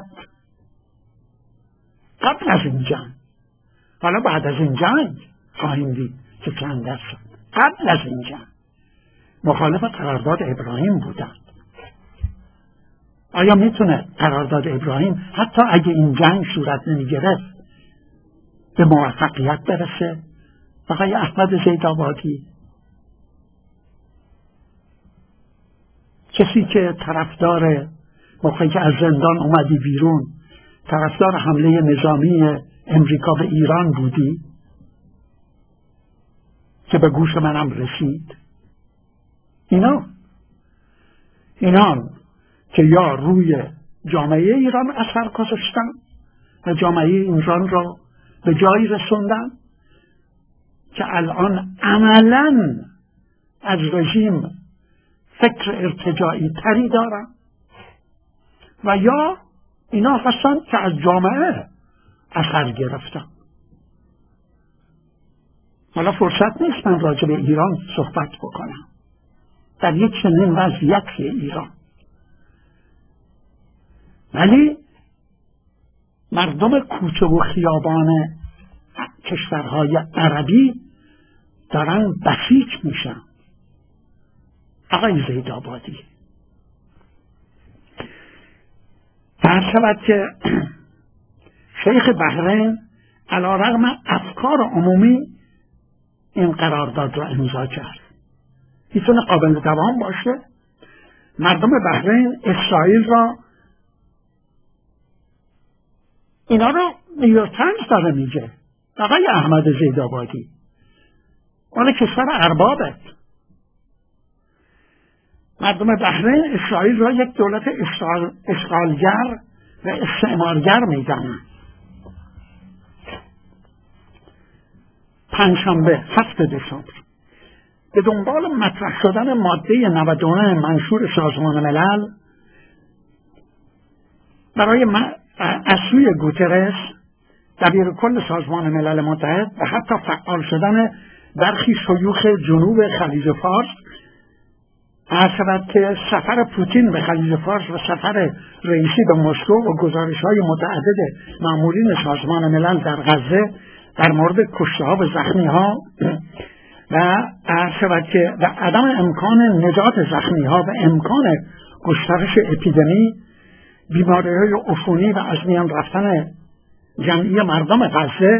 قبل از این جنگ، حالا بعد از این جنگ خواهیم دید که چند درصد، قبل از این جنگ مخالف قرارداد ابراهیم بودند. آیا میتونه قرارداد ابراهیم حتی اگه این جنگ صورت نمیگرفت به موفقیت برسه؟ آقای احمد زیدآبادی، کسی که طرفدار موقعی که از زندان اومدی بیرون طرفدار حمله نظامی امریکا به ایران بودی که به گوش منم رسید، اینا اینان که یا روی جامعه ایران اثر گذاشتن و جامعه ایران را به جایی رسوندن که الان عملاً از رژیم فکر ارتجاعی تری دارن، و یا اینا هستن که از جامعه اثر گرفتن. حالا فرصت نیست من راجع به ایران صحبت بکنم در یک چنین وضعیتی ایران، ولی مردم کوچه و خیابان کشورهای عربی دارن بسیج میشن. آقای زیدآبادی، در شود که شیخ بحرین علیرغم افکار عمومی این قرارداد را امضا کرد، میتونه قابل دوام باشه. مردم بحرین اسرائیل را اینا رو نیویورک تایمز داره میگه آقای احمد زیدآبادی مال کشور اربابه، مردم بحرین اسرائیل را یک دولت اشغالگر و استعمارگر میدانند. پنجشنبه هفت دسامبر به دنبال مطرح شدن ماده نود و نه منشور سازمان ملل برای از سوی گوترس دبیر کل سازمان ملل متحد و حتی فعال شدن برخی شیوخ جنوب خلیج فارس، عرض شود که سفر پوتین به خلیج فارس و سفر رئیسی به مسکو و گزارش‌های متعدد مامورین سازمان ملل در غزه در مورد کشته‌ها و زخمی‌ها و عرض شود که و عدم امکان نجات زخمی‌ها و امکان گسترش اپیدمی، بیماری‌های عفونی و از میان رفتن جمعی مردم غزه،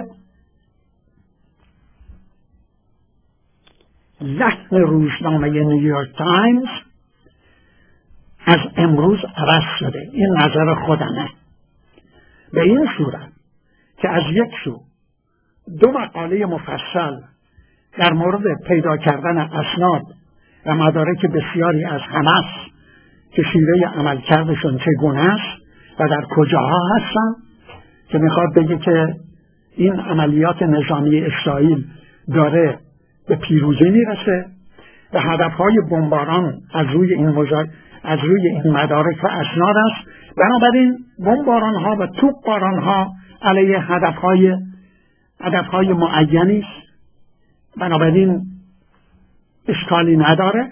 لحن روزنامه نیویورک تایمز از امروز عوض شده. این نظر خودمه. به این صورت که از یک سو دو مقاله مفصل در مورد پیدا کردن اسناد و مدارک بسیاری از حماس که شیوه عملکردشون چگونه است و در کجاها هستن، که میخواد بگه که این عملیات نظامی اسرائیل داره به پیروزی میرسه و هدفهای بمباران از روی این مجا... از روی این مدارک و اسناد است. بنابراین بمباران ها و توپباران ها علیه هدفهای هدفهای معینی است، بنابراین اشکالی نداره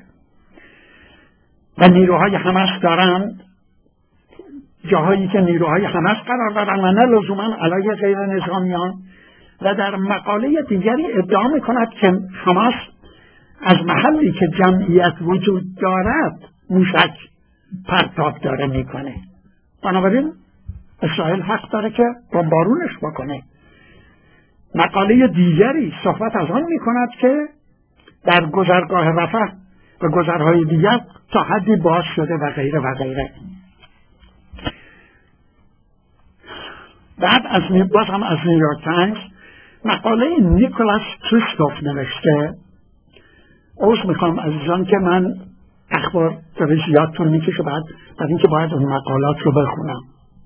و نیروهای حماس دارند جاهایی که نیروهای حماس قرار دارند و نه لزوما علیه غیر نظامیان. و در مقاله دیگری ادعا میکند که حماس از محلی که جمعیت وجود دارد موشک پرتاب داره میکنه، بنابراین اسرائیل حق داره که بمبارونش بکنه. مقاله دیگری صحبت از آن میکند که در گذرگاه رفح و گذرهای دیگر تا حدی باز شده و غیره و غیره. بعد از باز هم از نیویورک تایمز مقاله نیکولاس کریستوف نوشته. عذر میخوام عزیزان که من اخبار داره زیادتون میکشه بعد بعد اینکه باید اون مقالات رو بخونم.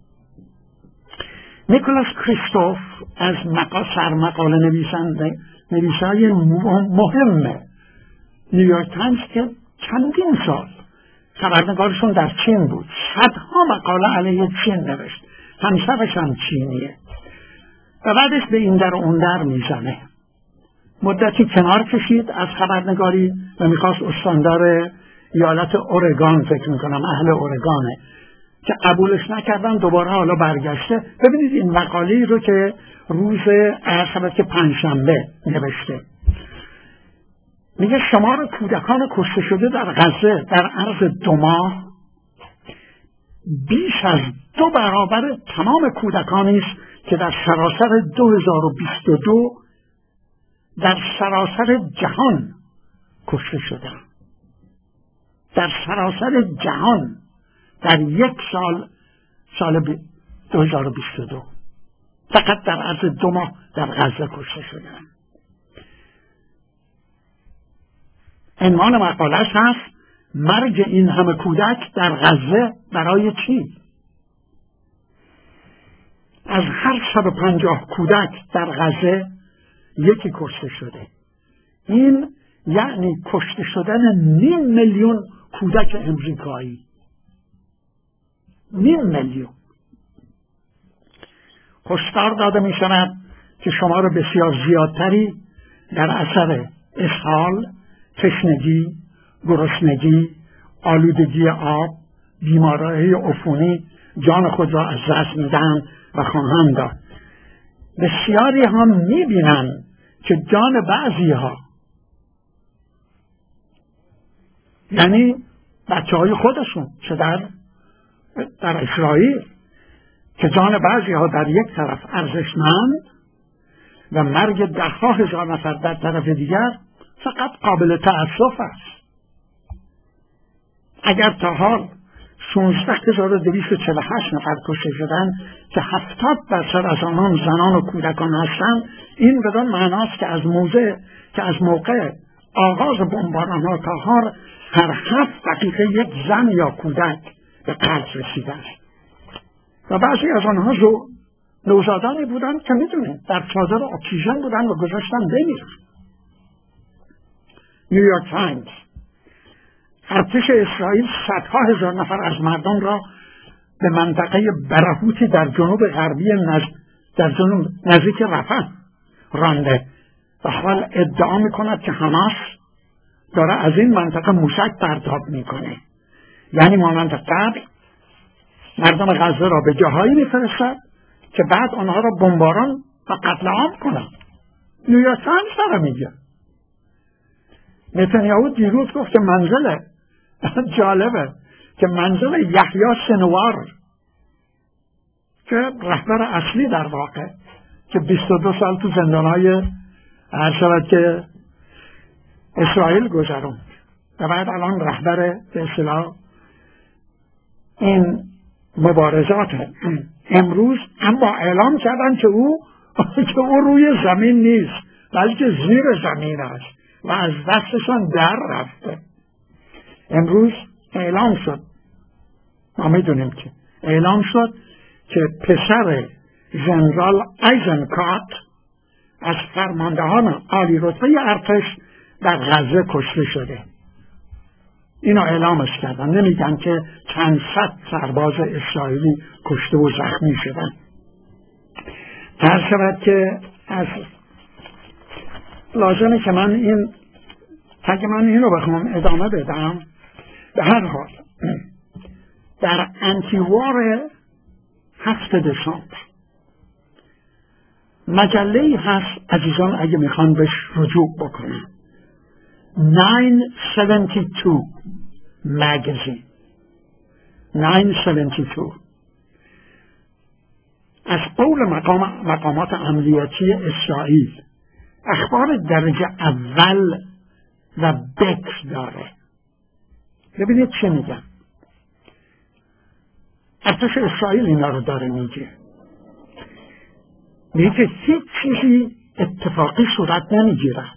نیکولاس کریستوف از مقا سرمقاله نویسنده نویسای مهم نیویورک تایمز که چندین سال خبرنگارشون در چین بود، صدها مقاله علیه چین نوشت، همسرش هم چینیه و بعدش به این در اون در میزنه. مدتی کنار کشید از خبرنگاری و میخواست استاندار ایالت اورگان، فکر میکنم اهل اورگانه، که قبولش نکردن، دوباره حالا برگشته. ببینید این مقاله رو که روز عرض که پنجشنبه نوشته، میگه شمار کودکان کشته شده در غزه در عرض دو ماه بیش از دو برابر تمام کودکانی است که در سراسر دو هزار و بیست و دو در سراسر جهان کشته شدند. در سراسر جهان در یک سال سال دو هزار و بیست و دو فقط در عرض دو ماه در غزه کشته شدند. عنوان مقاله‌اش هست مرگ این همه کودک در غزه برای چی؟ از هر صد و پنجاه کودک در غزه یکی کشته شده. این یعنی کشته شدن نیم میلیون کودک امریکایی. نیم میلیون. هشدار داده می شود که شمار بسیار زیادتری در اثر اسهال، تشنگی، گرسنگی، آلودگی آب، بیماری‌های عفونی جان خود را از دست میدن و خواهند داد. بسیاری ها میبینن که جان بعضی ها، یعنی بچه های خودشون، چه در در اسرائیل، که جان بعضی ها در یک طرف ارزشمند و مرگ دهها هزار نفر در طرف دیگر فقط قابل تأسف است. اگر تا حال شانزده هزار و دویست و چهل و هشت نفر کشته شدن که هفتاد درصد از آنان زنان و کودکان هستند. این بدان معناست که از موضع که از موقع آغاز بمباران‌ها تا هر هفت دقیقه یک زن یا کودک به قتل رسیده است و بعضی از آنها نوزادانی بودند که میدونید در چادر اکسیژن بودن و گذاشتن بمیرن. نیویورک تایمز: ارتش اسرائیل صدها هزار نفر از مردم را به منطقه برهوتی در جنوب غربی نز... در جنوب نزدیک رفح رانده و حال ادعا میکند که حماس داره از این منطقه موشک پرتاب میکنه، یعنی مانند قبل مردم غزه را به جاهایی میفرستد که بعد آنها را بمباران و قتل عام کنند. نیویورک تایمز داره میگه. نتانیاهو دیروز گفت که منزل جالبه که منزل یحیی سنوار که رهبر اصلی در واقع که بیست و دو سال تو زندانهای هر شود که اسرائیل گذروند و بعد الان رهبر به اصطلاح این مبارزات امروز، اما اعلام کردن که او که او روی زمین نیست بلکه زیر زمین است و از دستشان در رفته. امروز اعلام شد، ما میدونیم که اعلام شد که پسر ژنرال ایزنکات از فرماندهان عالی رتبه ارتش در غزه کشته شده. اینو اعلامش کردن، نمیگن که چند صد سرباز اسرائیلی کشته و زخمی شدن. هر شود که از لازمه که من این اگه من اینو بخوام ادامه بدم، به هر حال در انتیوار هفت دسامبر مجله‌ای هست عزیزان اگه میخوان بهش رجوع بکنن، نهصد و هفتاد و دو مگزین. نهصد و هفتاد و دو از قول مقام مقامات امنیتی اسرائیل اخبار درجه اول و بکر داره. ببینید چه میگن. ارتش اسرائیل اینا رو داره میگه. میگه هیچ چیزی اتفاقی صورت نمیگیرد.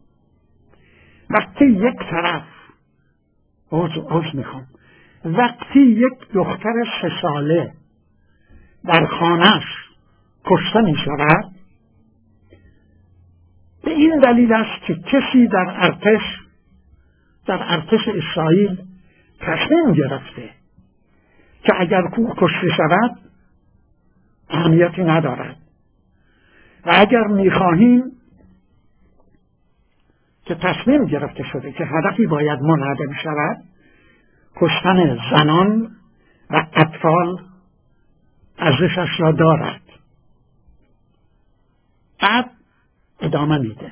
وقتی یک طرف عوض میخوام وقتی یک دختر سه ساله در خانهش کشته میشود، به این دلیل است که کسی در ارتش در ارتش اسرائیل تصمیم گرفته که اگر او کشته شود اهمیتی ندارد و اگر میخواهیم که تصمیم گرفته شده که هدفی باید منهدم شود، کشتن زنان و اطفال ارزشش را دارد. بعد ادامه میده،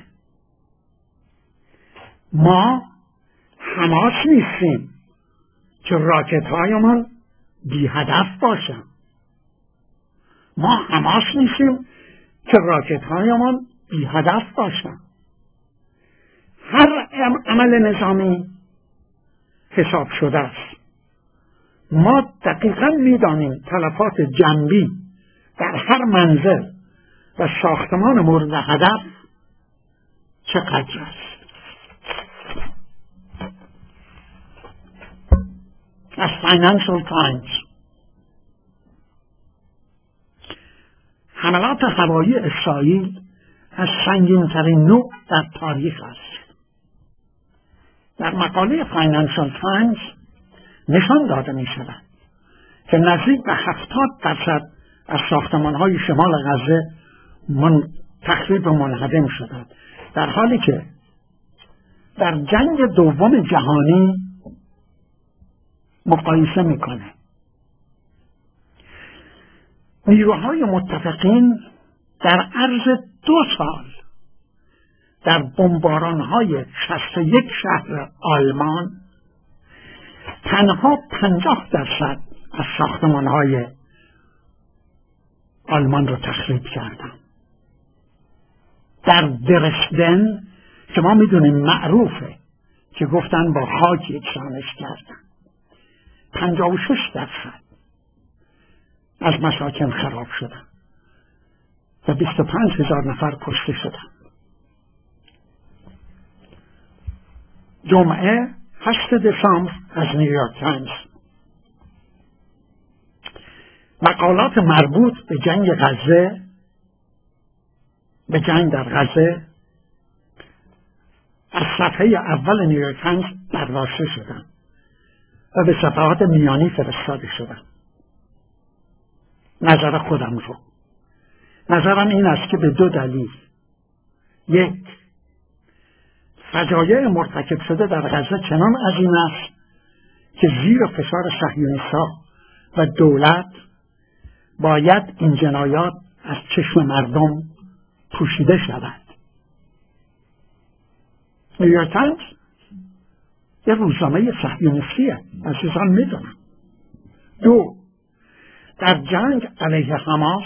ما حماس نیستیم که راکت هایمان بی هدف باشن. ما حماس نیستیم که راکت هایمان بی هدف باشن. هر عمل نظامی حساب شده است. ما دقیقا میدانیم تلفات جنبی در هر منزل و ساختمان مورد هدف چقدر است. از فاینانشل تایمز: حملات هوایی اسرائیل از سنگین‌ترین نوع در تاریخ است. در مقاله فاینانشل تایمز نشان داده می شود که نزدیک به هفتاد درصد از ساختمان‌های شمال غزه من تخریب و منهدم شدند، در حالی که در جنگ دوم جهانی مقایسه میکنه نیروهای متفقین در عرض دو سال در بمباران‌های شصت و یک شهر آلمان تنها پنجاه درصد از ساختمان‌های آلمان را تخریب کردند. در درسدن که ما میدونیم معروفه که گفتن با خاک یکسانش کردن، پنجاه و شش درصد از مساکن خراب شدن و بیست و پنج هزار نفر کشته شدن. جمعه هشتم دسامبر از نیویورک تایمز: مقالات مربوط به جنگ غزه به جنگ در غزه از صفحه اول نیویورک تایمز برداشته شدن و به صفحات میانی فرستاده شدن. نظر خودم رو نظرم این است که به دو دلیل: یک، فجایع مرتکب شده در غزه چنان عظیم است که زیر فشار صهیونیست‌ها و دولت باید این جنایات از چشم مردم پوشیده شود. نیویورک تایمز یه روزنامه صهیونیستیه، عزیزان میدونم. دو، در جنگ علیه حماس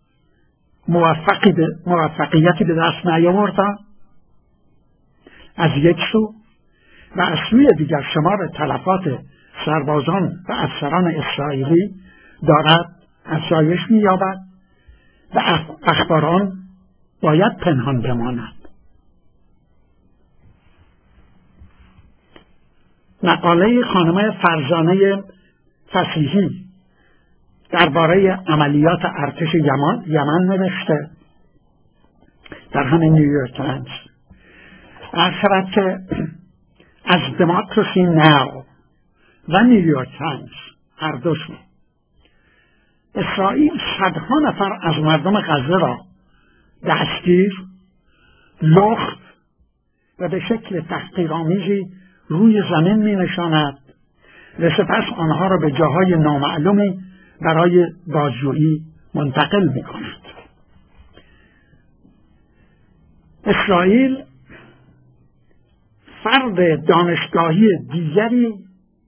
موفقیتی به دست نیاوردن از یک سو، و از سوی دیگر شمار تلفات سربازان و افسران اسرائیلی دارد افزایش می‌یابد و اخباران باید پنهان بماند. مقاله خانم فرزانه فصیحی درباره عملیات ارتش یمن یمن نوشته در همین نیویورک تایمز. اثرات که از دموکراسی ناو و نیویورک تایمز هر دوشون اسرائیل صدها نفر از مردم غزه را دستگیر، لخت و به شکل تحقیرآمیزی روی زمین می نشاند و سپس آنها را به جاهای نامعلومی برای بازجویی منتقل می کند. اسرائیل فرد دانشگاهی دیگری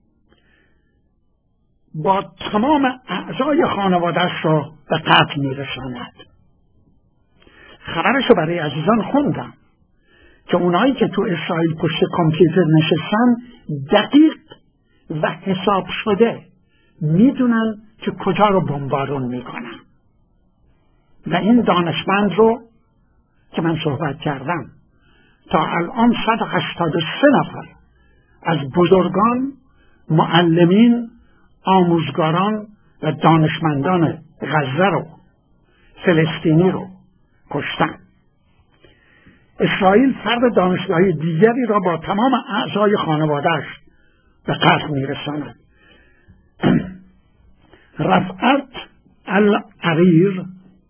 با تمام اعضای خانواده‌اش را به قتل می رساند. خبرش رو برای عزیزان خوندم که اونایی که تو اسرائیل پشت کامپیوتر نشستن دقیق و حساب شده میدونن که کجا رو بمبارون میکنن و این دانشمند رو که من صحبت کردم تا الان صد و هشتاد و سه نفر از بزرگان، معلمین، آموزگاران و دانشمندان غزه رو، فلسطینی رو کشتن. اسرائیل فرد دانشگاهی دیگری را با تمام اعضای خانواده‌اش به قتل میرساند. رفعت العریر،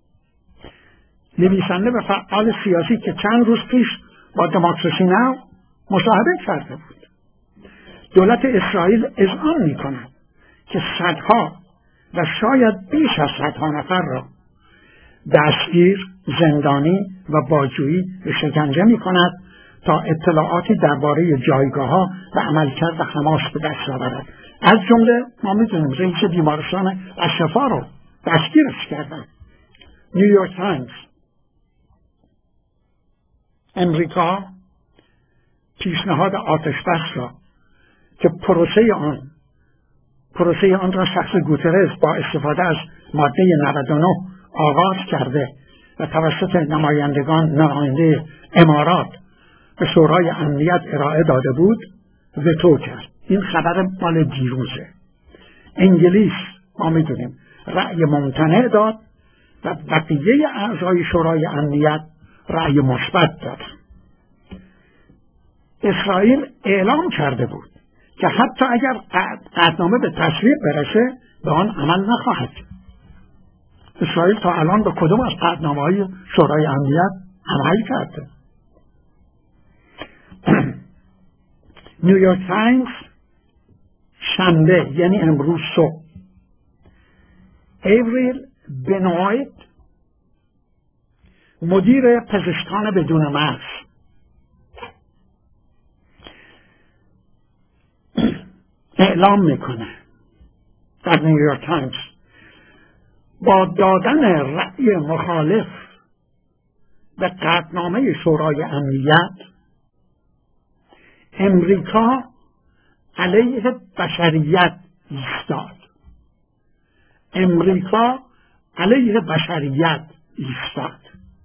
نویسنده و فعال سیاسی که چند روز پیش با دموکراسی ناو مصاحبه کرده بود، دولت اسرائیل اذعان می کند که صدها و شاید بیش از صدها نفر را دستگیر، زندانی و بازجویی به شکنجه می کند تا اطلاعاتی درباره جایگاه‌ها و عملکرد حماس به دست آورد. از جمله ما می‌دونیم رئیس بیمارستان اشفا رو دستگیرش کردن. نیویورک تایمز: امریکا پیشنهاد آتش‌بس را که پروسه آن پروسه آن را شخص گوترز با استفاده از ماده نود و نه آغاز کرده و توسط نمایندگان نماینده امارات به شورای امنیت ارائه داده بود وتو کرد. این خبر مال دیروزه. انگلیس ما میدونیم رأی ممتنع داد و بقیه اعضای شورای امنیت رأی مثبت دادن. اسرائیل اعلام کرده بود که حتی اگر قطعنامه به تصویب برسه به آن عمل نخواهد. اسرائیل تا الان به کدوم از قطعنامه‌های شورای امنیت عمل کرده؟ نیویورک تایمز شنبه یعنی امروز صبح: ایوریل بنوایت مدیر پزشکان بدون مرز اعلام میکنه در نیویورک تایمز با دادن رأی مخالف به قطعنامه شورای امنیت امریکا علیه بشریت ایستاد. امریکا علیه بشریت ایستاد.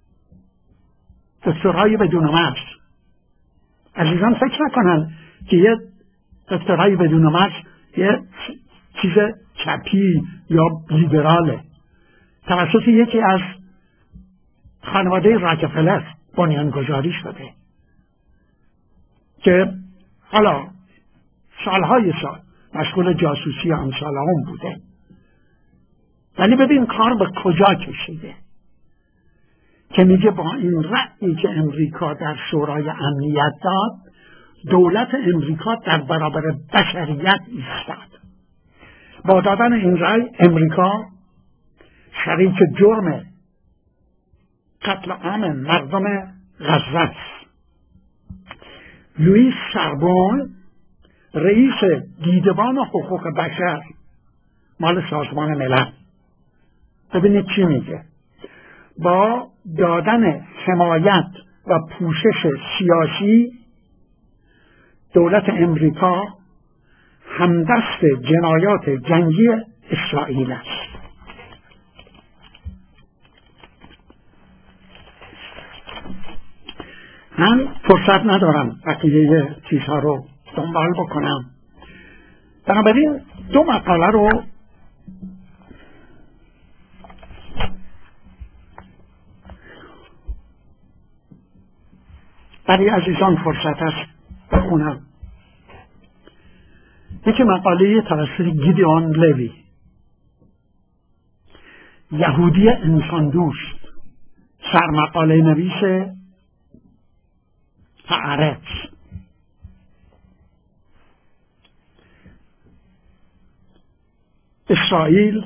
دکترهای بدون مرز. عزیزان فکر نکنن که یه دکترهای بدون مرز یه چیز چپی یا لیبراله. توسط یکی از خانواده راکفلر بنیانگذاری شده که حالا سالهای سال مشغول جاسوسی امثال هم بوده، ولی ببین کار به کجا کشیده که میگه با این رأیی که امریکا در شورای امنیت داد، دولت امریکا در برابر بشریت ایستاد. با دادن این رأی امریکا شریک جرم قتل عام مردم غزه است. لوئیس شاربون رئیس دیدبان حقوق بشر مال سازمان ملل، ببینید چی میگه: با دادن حمایت و پوشش سیاسی دولت امریکا همدست جنایات جنگی اسرائیل است. من فرصت ندارم بقیه چیزها رو دنبال بکنم، بنابراین دو مقاله رو برای عزیزان فرصت است بخونم. یکی مقاله توسط گیدئون لوی، یهودی انسان دوست، سرمقاله نویس هآرتز. اسرائیل،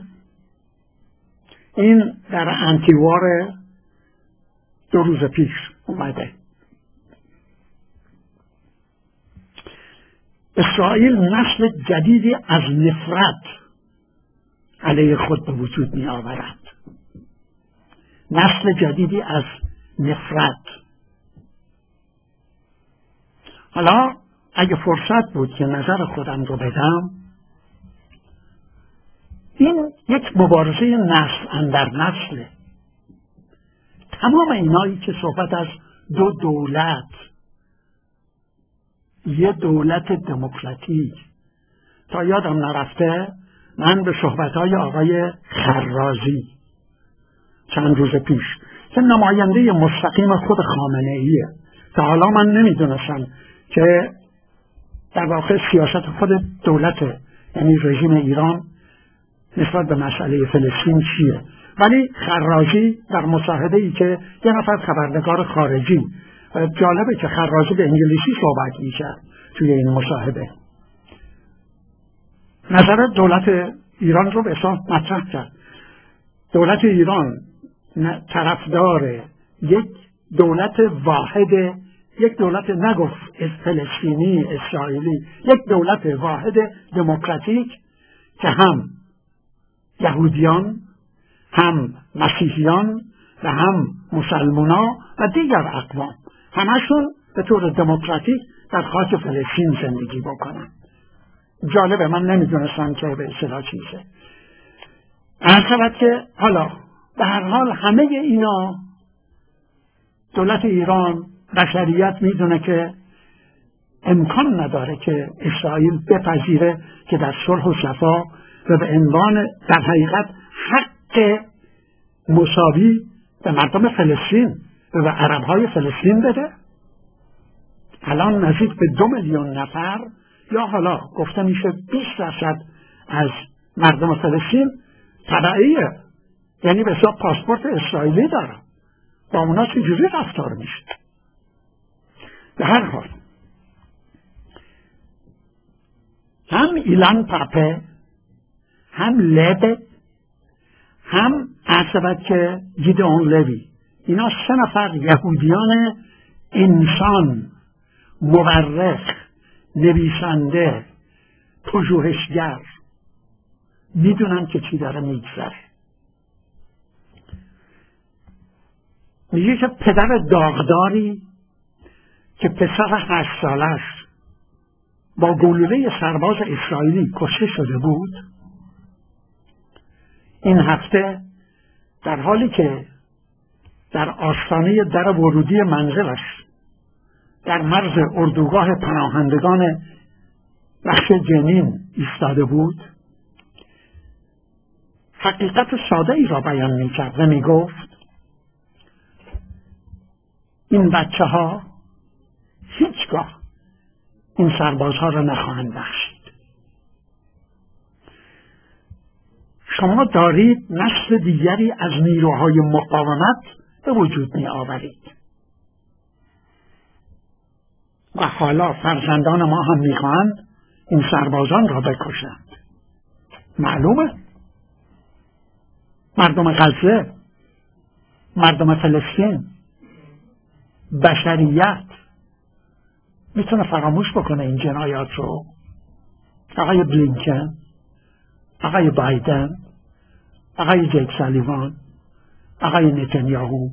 این در انتیوار دو روز پیش اومده. اسرائیل نسل جدیدی از نفرت علیه خود به وجود می آورد. نسل جدیدی از نفرت. حالا اگه فرصت بود که نظر خودم رو بدم، این یک مبارزه نسل اندر نسله. تمام اینایی که صحبت از دو دولت، یه دولت دموکراتیک، تا یادم نرفته من به صحبتهای آقای خرازی چند روز پیش که نماینده مستقیم خود خامنه ایه، تا حالا من نمیدونستم که در واقع سیاست خود دولت یعنی رژیم ایران نسبت به مسئله فلسطین چیه، ولی خرازی در مصاحبه ای که یه نفر خبرنگار خارجی، جالبه که خرازی به انگلیسی صحبت میکرد توی این مصاحبه، نظر دولت ایران رو به اصلا مطرح کرد. دولت ایران طرفدار یک دولت واحد، یک دولت نگفت از فلسطینی اسرائیلی، یک دولت واحد دموکراتیک که هم یهودیان، هم مسیحیان و هم مسلمانا و دیگر اقوام همشون به طور دموکراتیک در خاک فلسطین زندگی بکنن. جالبه، من نمیدونستم که به اصطلاح چیزه. عرض که حالا به هر حال همه اینا دولت ایران، بشریت میدونه که امکان نداره که اسرائیل بپذیره که در صلح و صفا و به عنوان در حقیقت حق مساوی به مردم فلسطین و به عربهای فلسطین بده. الان نزدیک به دو میلیون نفر یا حالا گفته میشه بیست درصد از مردم فلسطین تبعیه، یعنی به حساب پاسپورت اسرائیلی دارن. با اونا چجوری رفتار میشه؟ به هر حال هم ایلان پاپه، هم لب، هم عصبت که گیدئون لوی، اینا سه نفر یهودیان انسان، مورخ، نویسنده، پژوهشگر، میدونن که چی داره میگذره. میگه که پدر داغداری که پسر هشت سالش با گلوله سرباز اسرائیلی کشته شده بود، این هفته در حالی که در آستانه در ورودی منزلش در مرز اردوگاه پناهندگان بخش جنین ایستاده بود، حقیقت ساده ای را بیان می کرد و می گفت این بچه ها هیچگاه این سربازها را نخواهند بخشید. شما دارید نسل دیگری از نیروهای مقاومت به وجود می آورید و حالا فرزندان ما هم می خواهند این سربازان را بکشند. معلومه مردم غزه، مردم فلسطین، بشریت میتونه فراموش بکنه این جنایات رو؟ آقای بلینکن، آقای بایدن، آقای جیک سالیوان، آقای نتانیاهو.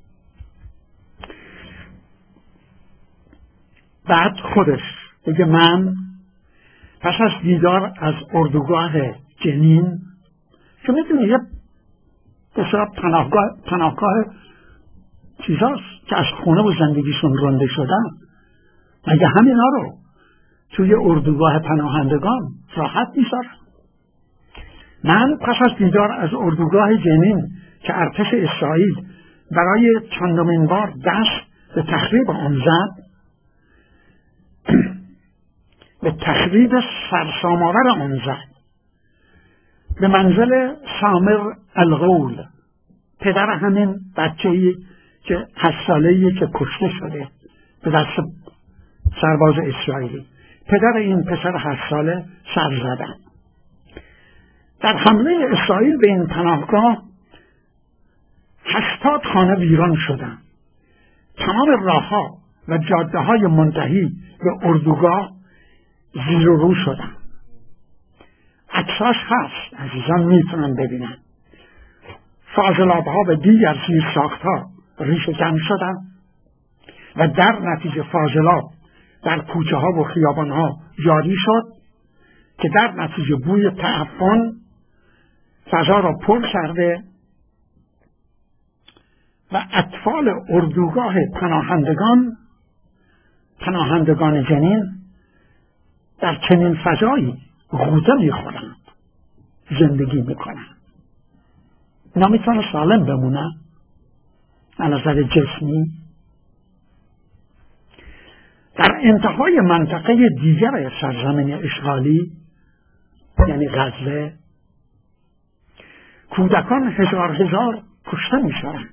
بعد خودش بگه من پس از دیدار از اردوگاه جنین که میدونی یه بسیار پناهگاه پناهگاه چیزاست که از خونه و زندگیشون رونده شدن، مگه همینا رو توی اردوگاه پناهندگان راحت میذارن؟ من پس از دیدار از اردوگاه جنین که ارتش اسرائیل برای چندمین بار دست به تخریب آن زد، به تخریب سرسام‌آور آن زد، به منزل سامر الغول، پدر همین بچه‌ای که هشت ساله‌ای که کشته شده به دست سرباز اسرائیلی، پدر این پسر هشت ساله سر زدن. در حمله اسرائیل به این پناهگاه هشتاد خانه ویران شدن. تمام راه‌ها و جاده‌های منتهی به اردوگاه زیر و رو شدن. عکساش هست، عزیزان میتونن ببینن. فاضلاب‌ها و دیگر زیر ساخت‌ها ریشه کن شدن و در نتیجه فاضلاب در کوچه ها و خیابان ها جاری شد که در نتیجه بوی تعفن فضا را پر کرده و اطفال اردوگاه پناهندگان پناهندگان جنین در چنین فضایی غوطه میخورند، زندگی میکنند. اینا میتونه سالم بمونن از نظر جسمی. در انتهای منطقه دیگر سرزمین اشغالی یعنی غزه، کودکان هزار هزار کشته می شوند.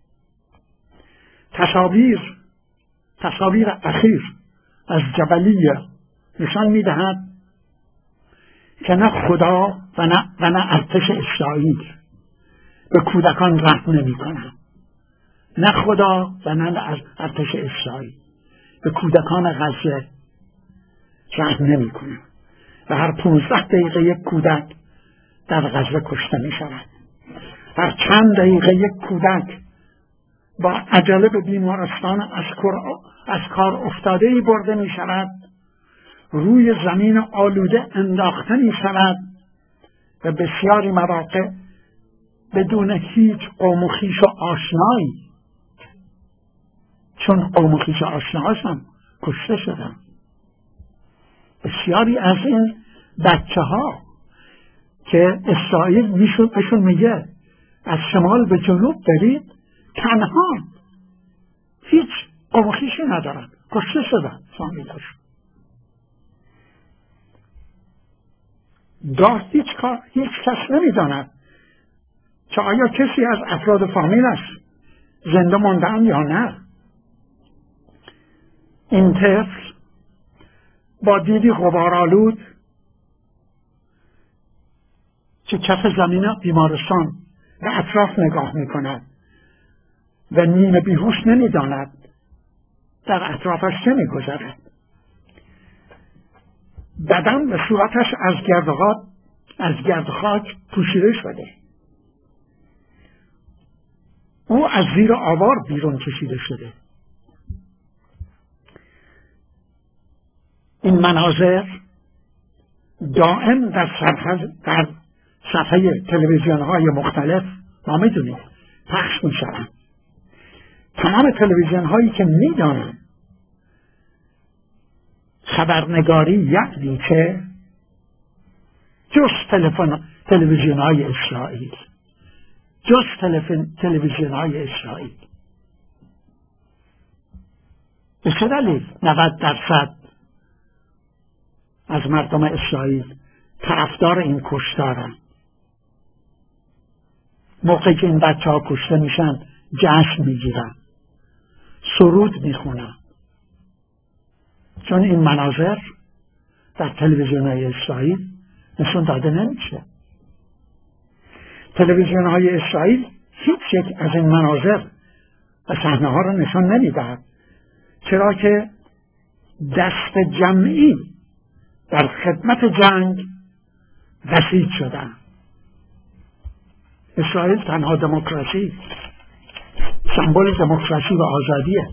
تصاویر تصاویر اخیر از جبلیه نشان می دهد که نه خدا و نه, و نه ارتش اسرائیل به کودکان رحم نمی کنند. نه خدا و نه ارتش اسرائیل به کودکان غزه رحم نمی کنند و هر پونزده دقیقه یک کودک در غزه کشته می شود. هر چند دقیقه یک کودک با عجله به بیمارستان از کار افتاده‌ای برده می شود، روی زمین آلوده انداخته می شود و بسیاری مواقع بدون هیچ قوم و خویش و آشنایی، چون قوم و خویش و آشناهاشم کشته شدن. بسیاری از این بچه ها که اسرائیل میشون بهشون میگه از شمال به جنوب برید، تنها هیچ قوم و خویشی ندارن، کشته شدن فامیلاشون. گاه هیچ کار هیچ کس نمیداند که آیا کسی از افراد فامیلش زنده ماندن یا نه. این طفل با دیدی غبارآلود که کف زمین بیمارستان به اطراف نگاه می کند و نیمه بیهوش نمی داند در اطرافش چه می گذرد. بدن و صورتش از گردخاک از گردخاک پوشیده شده. او از زیر آوار بیرون کشیده شده. این مناظر دائم در صفحه در صفحه تلویزیون های مختلف ما میدونیم پخش میشوند. تمام تلویزیون هایی که میدانند خبرنگاری یعنی چه، جز تلفن تلویزیون های اسرائیل، جز تلویزیون های اسرائیل. به چه دلیل نود درصد از مردم اسرائیل طرفدار این کشتارن؟ موقعی که این بچه ها کشته میشن جشن میگیرن، سرود میخونن، چون این مناظر در تلویزیون های اسرائیل نشون داده نمیشه. تلویزیون های اسرائیل هیچ یک از این مناظر و صحنه ها رو نشون نمیدهد، چرا که دست جمعی در خدمت جنگ بسیج شدن. اسرائیل تنها دموکراسی، سمبل دموکراسی و آزادیه.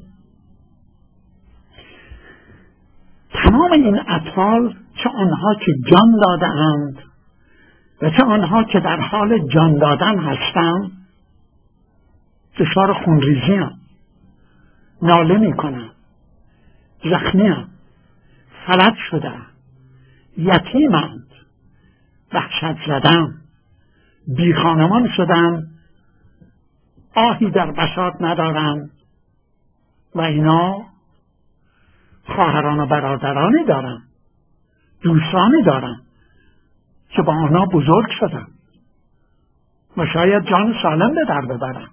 تمام این اطفال، چه آنها که جان داده‌اند و چه آنها که در حال جان دادن هستند، دچار خونریزی هستند، ناله میکنند، زخمی هستند، فلج شدند، یتیمند، وحشت زدند، بی خانمان شدند، آهی در بساط ندارند و اینا خواهران و برادرانی دارند، دوستانی دارند که با آنها بزرگ شدند و شاید جان سالم به در ببرند.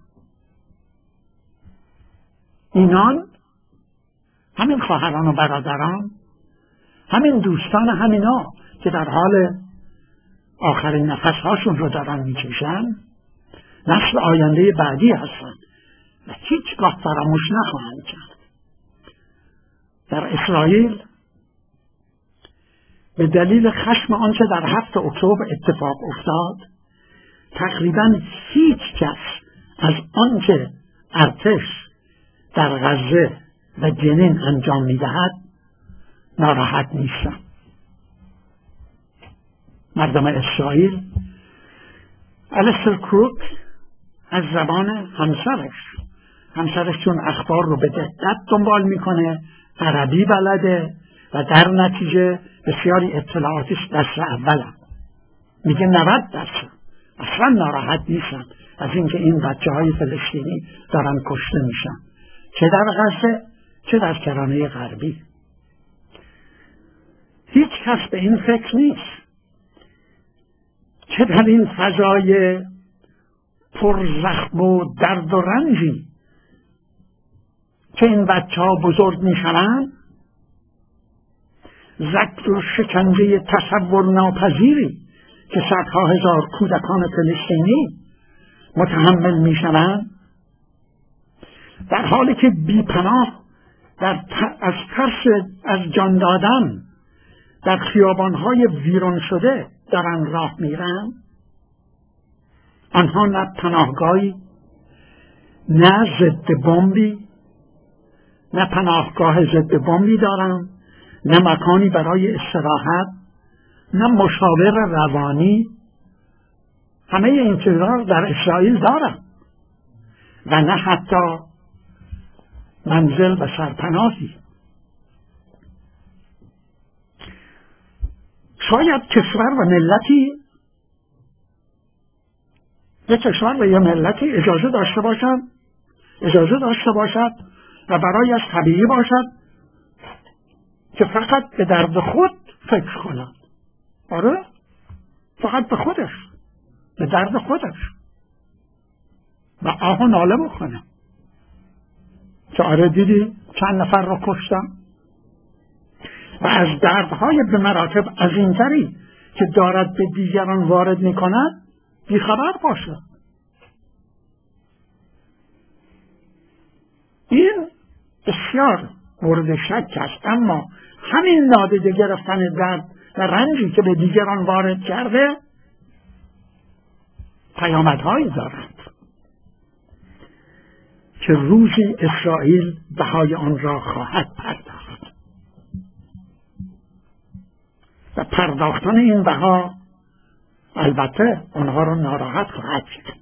اینان، همین خواهران و برادران، همین دوستان همینا که در حال آخرین نفسهاشون رو دارن میکشن، نسل آینده بعدی هستن و هیچگاه فراموش نخواهند کرد. در اسرائیل به دلیل خشم آنچه در هفت اکتبر اتفاق افتاد، تقریبا هیچ کس از آنچه ارتش در غزه و جنین انجام میدهد ناراحت نیستند. مردم اسرائیل، الیستر کروک از زبان همسرش همسرش چون اخبار رو به دقت دنبال میکنه، عربی بلده و در نتیجه بسیاری اطلاعاتش دست اوله، میگه نود درصد اصلا ناراحت نیستن از اینکه این بچه های فلسطینی دارن کشته میشن، چه در غزه چه در کرانه غربی. هیچ کس به این فکر نیست که در این فضای پر زخم و درد و رنجی که این بچه ها بزرگ می شوند، ضبط و شکنجه تصور ناپذیری که صدها هزار کودکان فلسطینی متحمل می شوند، در حالی که بیپناه در از ترس از جان دادن در خیابانهای ویران شده دارن راه میرن، آنها نه پناهگاهی، نه ضد بمبی، نه پناهگاه ضد بمبی دارن، نه مکانی برای استراحت، نه مشاور روانی. همه این چیزها در اسرائیل دارن و نه حتی منزل و سرپناهی. شاید کشور و ملتی یک کشور و یک ملتی اجازه داشته باشد اجازه داشته باشد و برایش طبیعی باشد که فقط به درد خود فکر کند. آره، فقط به خودش، به درد خودش و آه و ناله بکنه که آره دیدی چند نفر را کشتم، و از دردهای به مراتب عظیمتری که دارد به دیگران وارد می کند بیخبر باشد. این بسیار مورد شک است، اما همین نادیده گرفتن درد و رنجی که به دیگران وارد کرده پیامدهایی دارد که روزی اسرائیل بهای آن را خواهد پرداخت. نپرداختن این بها البته آنها را ناراحت خواهد کرد.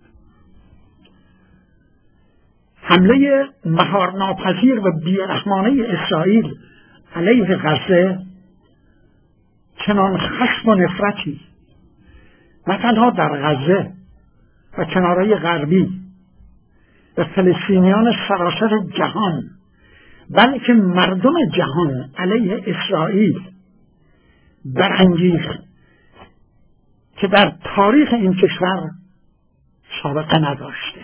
حمله مهارناپذیر و بیرحمانه اسرائیل علیه غزه چنان خشم و نفرتی نه تنها در غزه و کنارهای غربی و فلسطینیان سراسر جهان بلکه مردم جهان علیه اسرائیل برانگیخت که در تاریخ این کشور سابقه نداشته.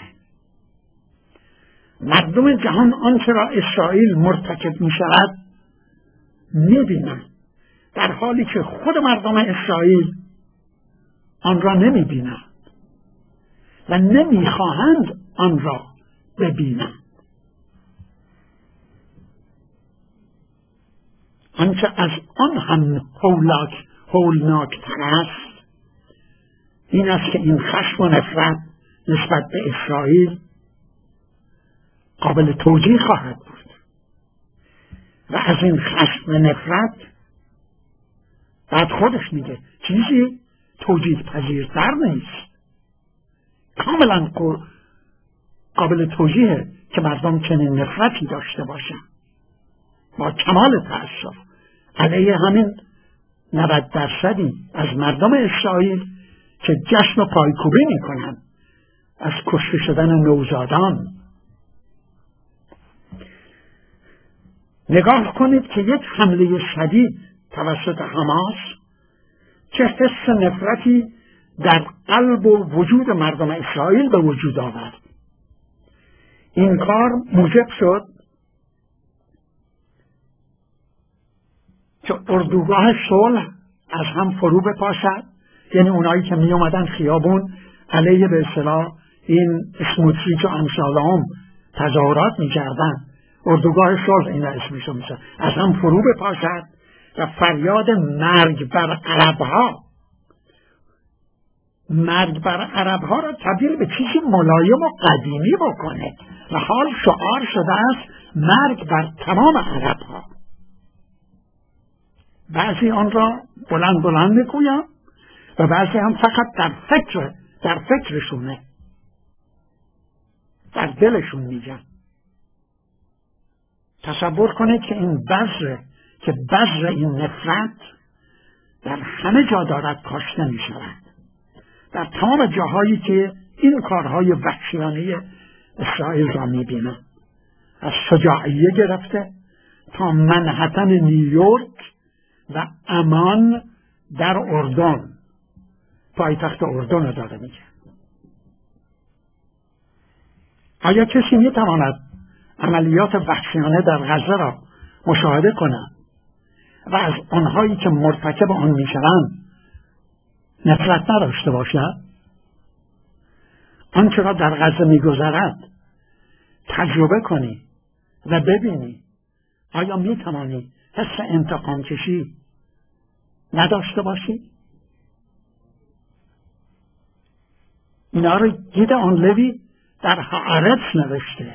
مردم جهان آنچه را اسرائیل مرتکب می شود می بینند، در حالی که خود مردم اسرائیل آن را نمی بینند و نمی خواهند آن را ببینند. آنچه از آن هم هولاک هولناکتر است این است که این خشم و نفرت نسبت به اسرائیل قابل توجیه خواهد بود و از این خشم و نفرت بعد خودش میگه چیزی توجیه پذیرتر نیست. کاملا قابل توجیه که مردم چنین نفرتی داشته باشن با کمال تأسف علیه همین نود درصدی از مردم اسرائیل که جشن و پایکوبی میکنن از کشته شدن نوزادان. نگاه کنید که یک حمله شدید توسط حماس چه حس نفرتی در قلب و وجود مردم اسرائیل به وجود آورد. این کار موجب شد که اردوگاه صلح از هم فرو بپاشد، یعنی اونایی که می اومدن خیابون علیه به اصطلاح این اسموتریچ و امثال تظاهرات می کردن، اردوگاه صلح این اسمشو می شد، از هم فرو بپاشد و فریاد مرگ بر عربها مرگ بر عربها را تبدیل به چیزی ملایم و قدیمی بکنه و حال شعار شده است مرگ بر تمام عربها. بعضی آن را بلند بلند میگویند و بعضی هم فقط در فکر در فکرشونه، در دلشون میگن. تصور کنید که این بذر که بذر این نفرت در همه جا دارد کاشته می شود، در تمام جاهایی که این کارهای وحشیانه اسرائیل را می بینن، از شجاعیه گرفته تا منهتن نیویورک و امان در اردن، پایتخت اردن رو داره میگه. آیا کسی می تواند عملیات وحشیانه در غزه را مشاهده کند و از آنهایی که مرتکب آن میشوند نفرت نداشته باشد؟ آنچه را در غزه میگذرد تجربه کنی و ببینی، آیا میتوانی حس انتقام کشی نداشته باشی؟ اینا رو گیدئون لوی در هآرتس نوشته.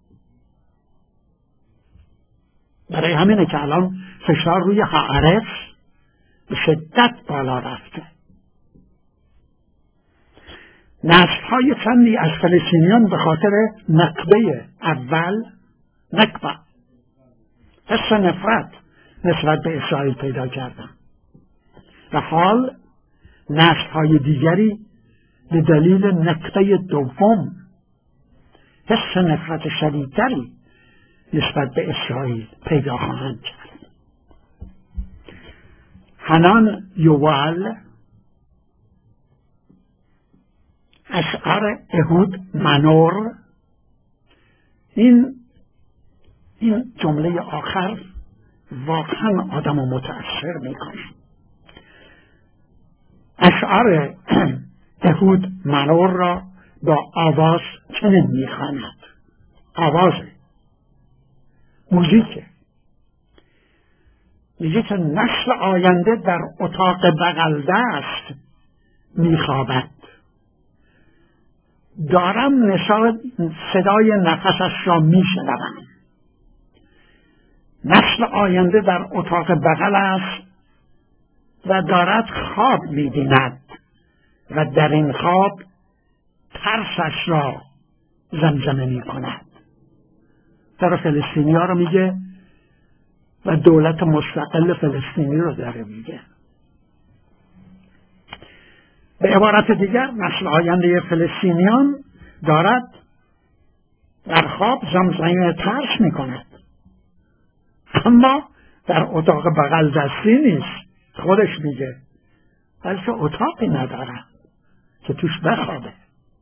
برای همینه که الان فشار روی هآرتس به شدت بالا رفته. نسل‌های چندی از فلسطینیان به خاطر نکبه اول نکبه حس نفرت نسبت به اسرائیل پیدا کردن و حال نسل‌های دیگری به دلیل نکبه دوم حس نفرت شدیدتری نسبت به اسرائیل پیدا خواهند کرد. حنان یوال اشعار اهود منور، این این جمله آخر واقعا آدم رو متأثر میکنه. اشعار اهود منور را با آواز چنین میخواند، آواز موزیک، میگه که نسل آینده در اتاق بغل دست میخوابد، دارم نشان صدای نفسش را میشنوم. نسل آینده در اتاق بغل است و دارد خواب می‌بیند و در این خواب ترسش را زمزمه می‌کند. در فلسطینی ها رو میگه و دولت مستقل فلسطینی رو داره میگه. به عبارت دیگر نسل آینده فلسطینیان دارد در خواب زمزمه ترس میکند، اما در اتاق بغل دستی نیست. خودش میگه بلکه اتاقی ندارم که توش بخوابه.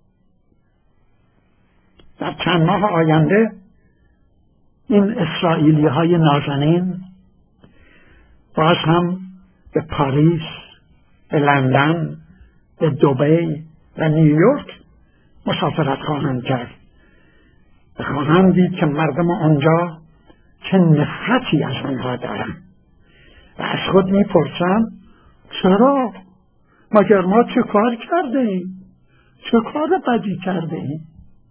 در چند ماه آینده این اسرائیلی های نازنین باز هم به پاریس، به لندن، به دبی و نیویورک مسافرت خواهند کرد و خواهند دید که مردم آنجا چه نفرتی از آنها دارند و از خود میپرسند چرا؟ مگر ما چه کار کرده ایم؟ چه کار بدی کرده ایم؟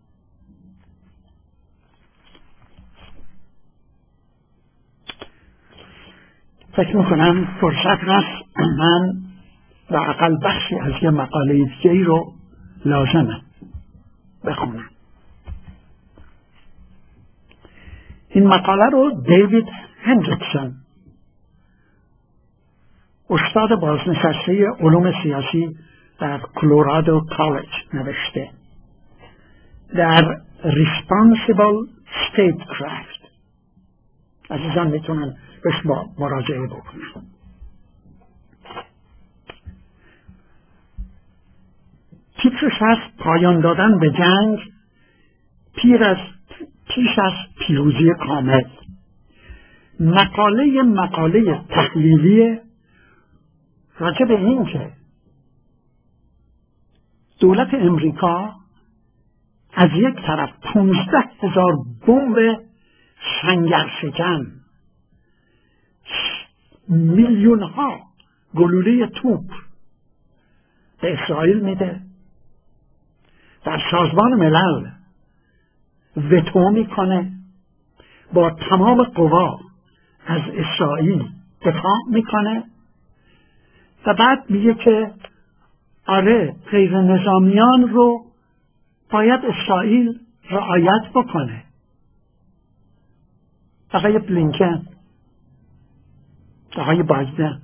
فکر میکنم فرصت هست من لااقل بخشی از یه مقاله دیگه‌ای رو لازمه بخونم. این مقاله رو دیوید هندریکسون، استاد بازنشسته علوم سیاسی در کلرادو کالج نوشته در Responsible Statecraft. عزیزان میتونن بهش مراجعه بکنن. تیترش هست پایان دادن به جنگ پیر از پیش از پیروزی کامل. مقاله مقاله تحلیلی راجع به این که دولت امریکا از یک طرف پونزده هزار بمب سنگرشکن، میلیون ها گلوله توپ به اسرائیل میده، در سازمان ملل وتو میکنه، با تمام قوا از اسرائیل دفاع میکنه و بعد میگه که آره غیر نظامیان رو باید اسرائیل رعایت بکنه. آقای بلینکن، آقای بایدن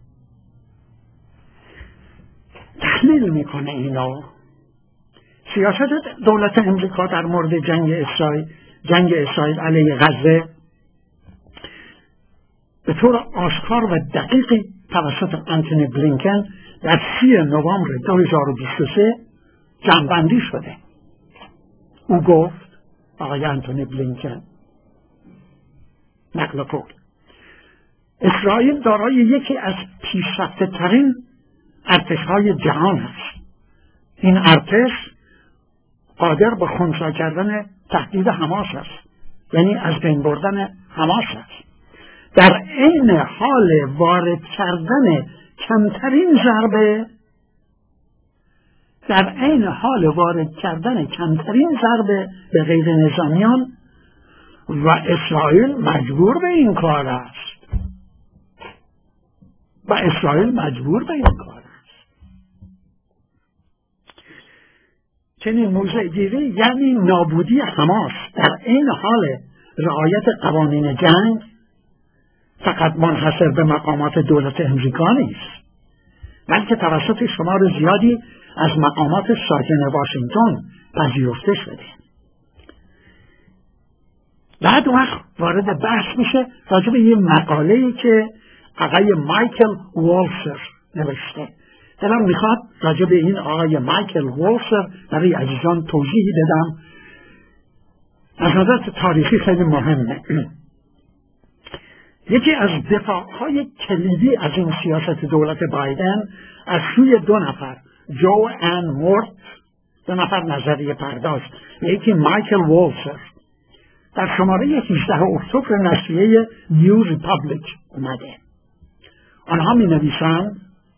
تحلیل میکنه اینو. سیاست دولت امریکا در مورد جنگ اسرائیل جنگ اسرائیل علیه غزه به طور آشکار و دقیقی توسط آنتونی بلینکن در سی نوامبر دو هزار و بیست و سه جمع‌بندی شده. او گفت، آقای آنتونی بلینکن نقل قول، اسرائیل دارای یکی از پیشرفته ترین ارتش‌های جهان است. این ارتش قادر به خنثی کردن تهدید حماس است، یعنی از بین بردن حماس است. در عین حال وارد کردن کمترین ضربه در عین حال وارد کردن کمترین ضربه به غیر نظامیان و اسرائیل مجبور به این کار است و اسرائیل مجبور به این کار است. چنین موضع‌گیری یعنی نابودی حماس در عین حال رعایت قوانین جنگ فقط منحصر به مقامات دولت امریکا نیست، بلکه توسط شمار زیادی از مقامات ساکن واشنگتن پذیرفته شده. بعد وقت وارد بحث میشه راجع به یه مقاله‌ای که آقای مایکل والسر نوشته. دلم میخواد راجع به این آقای مایکل والسر برای عزیزان توضیح بدم. از نظر تاریخی خیلی مهمه. یکی از دفاعهای کلیدی از این سیاست دولت بایدن از سوی دو نفر، جو ان مورت، دو نفر نظریه پرداز، یکی مایکل والسر، در شماره هجده اکتبر نشریه نیو ریپابلیک اومده. آنها می نویسند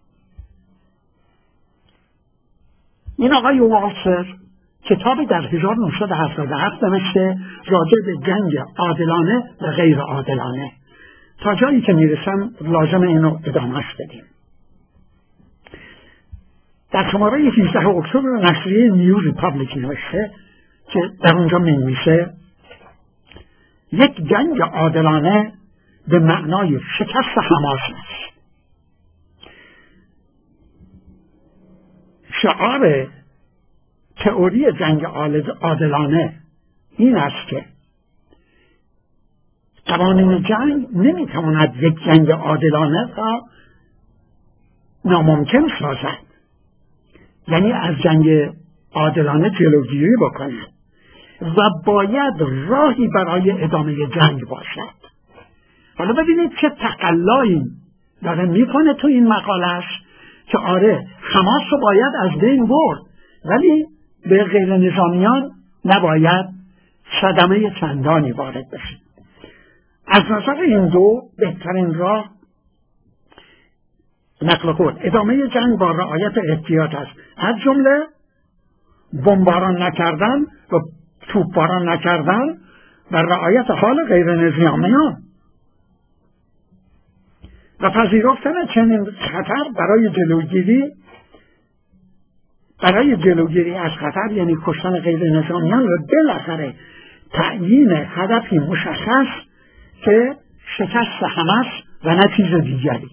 این آقای والسر کتابی در هزار و نهصد و هفتاد و هفت نوشته راجع به جنگ عادلانه و غیر عادلانه. تا جایی که میرسم لازم اینو ادامهش بدیم. در شماره هجده اکتبر نشریه نیو ریپابلیک نوشته که در اونجا می‌نویسه یک جنگ عادلانه به معنای شکست حماس است. شعار تئوری جنگ عادلانه این است که قوانین جنگ نمیتواند یک جنگ عادلانه را ناممکن سازد، یعنی از جنگ عادلانه جلوگیری بکند و باید راهی برای ادامه جنگ باشد. حالا ببینید چه تقلایی داره میکنه تو این مقالش که آره حماس رو باید از بین برد، ولی به غیر نظامیان نباید صدمه چندانی وارد بشه. از نظر این دو بهترین راه نقل قول ادامه جنگ با رعایت احتیاط است، از جمله بمباران نکردن و توپباران نکردن و رعایت حال غیر نظامیان و پذیرفتن چنین خطر برای جلوگیری برای جلوگیری از خطر، یعنی کشتن غیر نظامیان، و بالاخره تعیین هدفی مشخص که شکست حماس و نه چیز دیگری.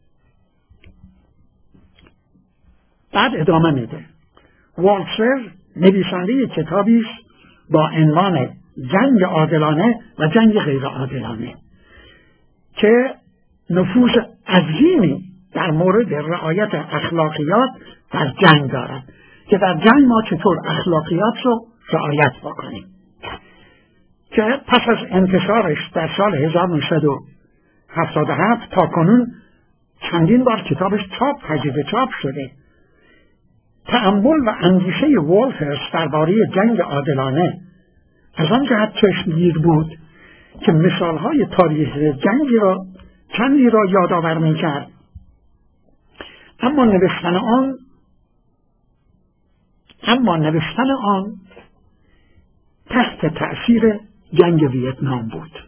بعد ادامه میده. والتر نویسنده کتابی است با عنوان جنگ عادلانه و جنگ غیر عادلانه که نفوذ عظیمی در مورد رعایت اخلاقیات در جنگ دارد که در جنگ ما چطور اخلاقیات رو رعایت بکنیم، که پس از انتشارش در سال هزار و نهصد و هفتاد و هفت تا کنون چندین بار کتابش چاپ پذیرفته چاپ شده. تأمل و اندیشه والتر درباره جنگ عادلانه از آن جهت چشمگیر بود که مثالهای تاریخی جنگی را چندی را یادآور می‌کرد، اما نوشتن آن اما نوشتن آن تحت تأثیر جنگ ویتنام بود.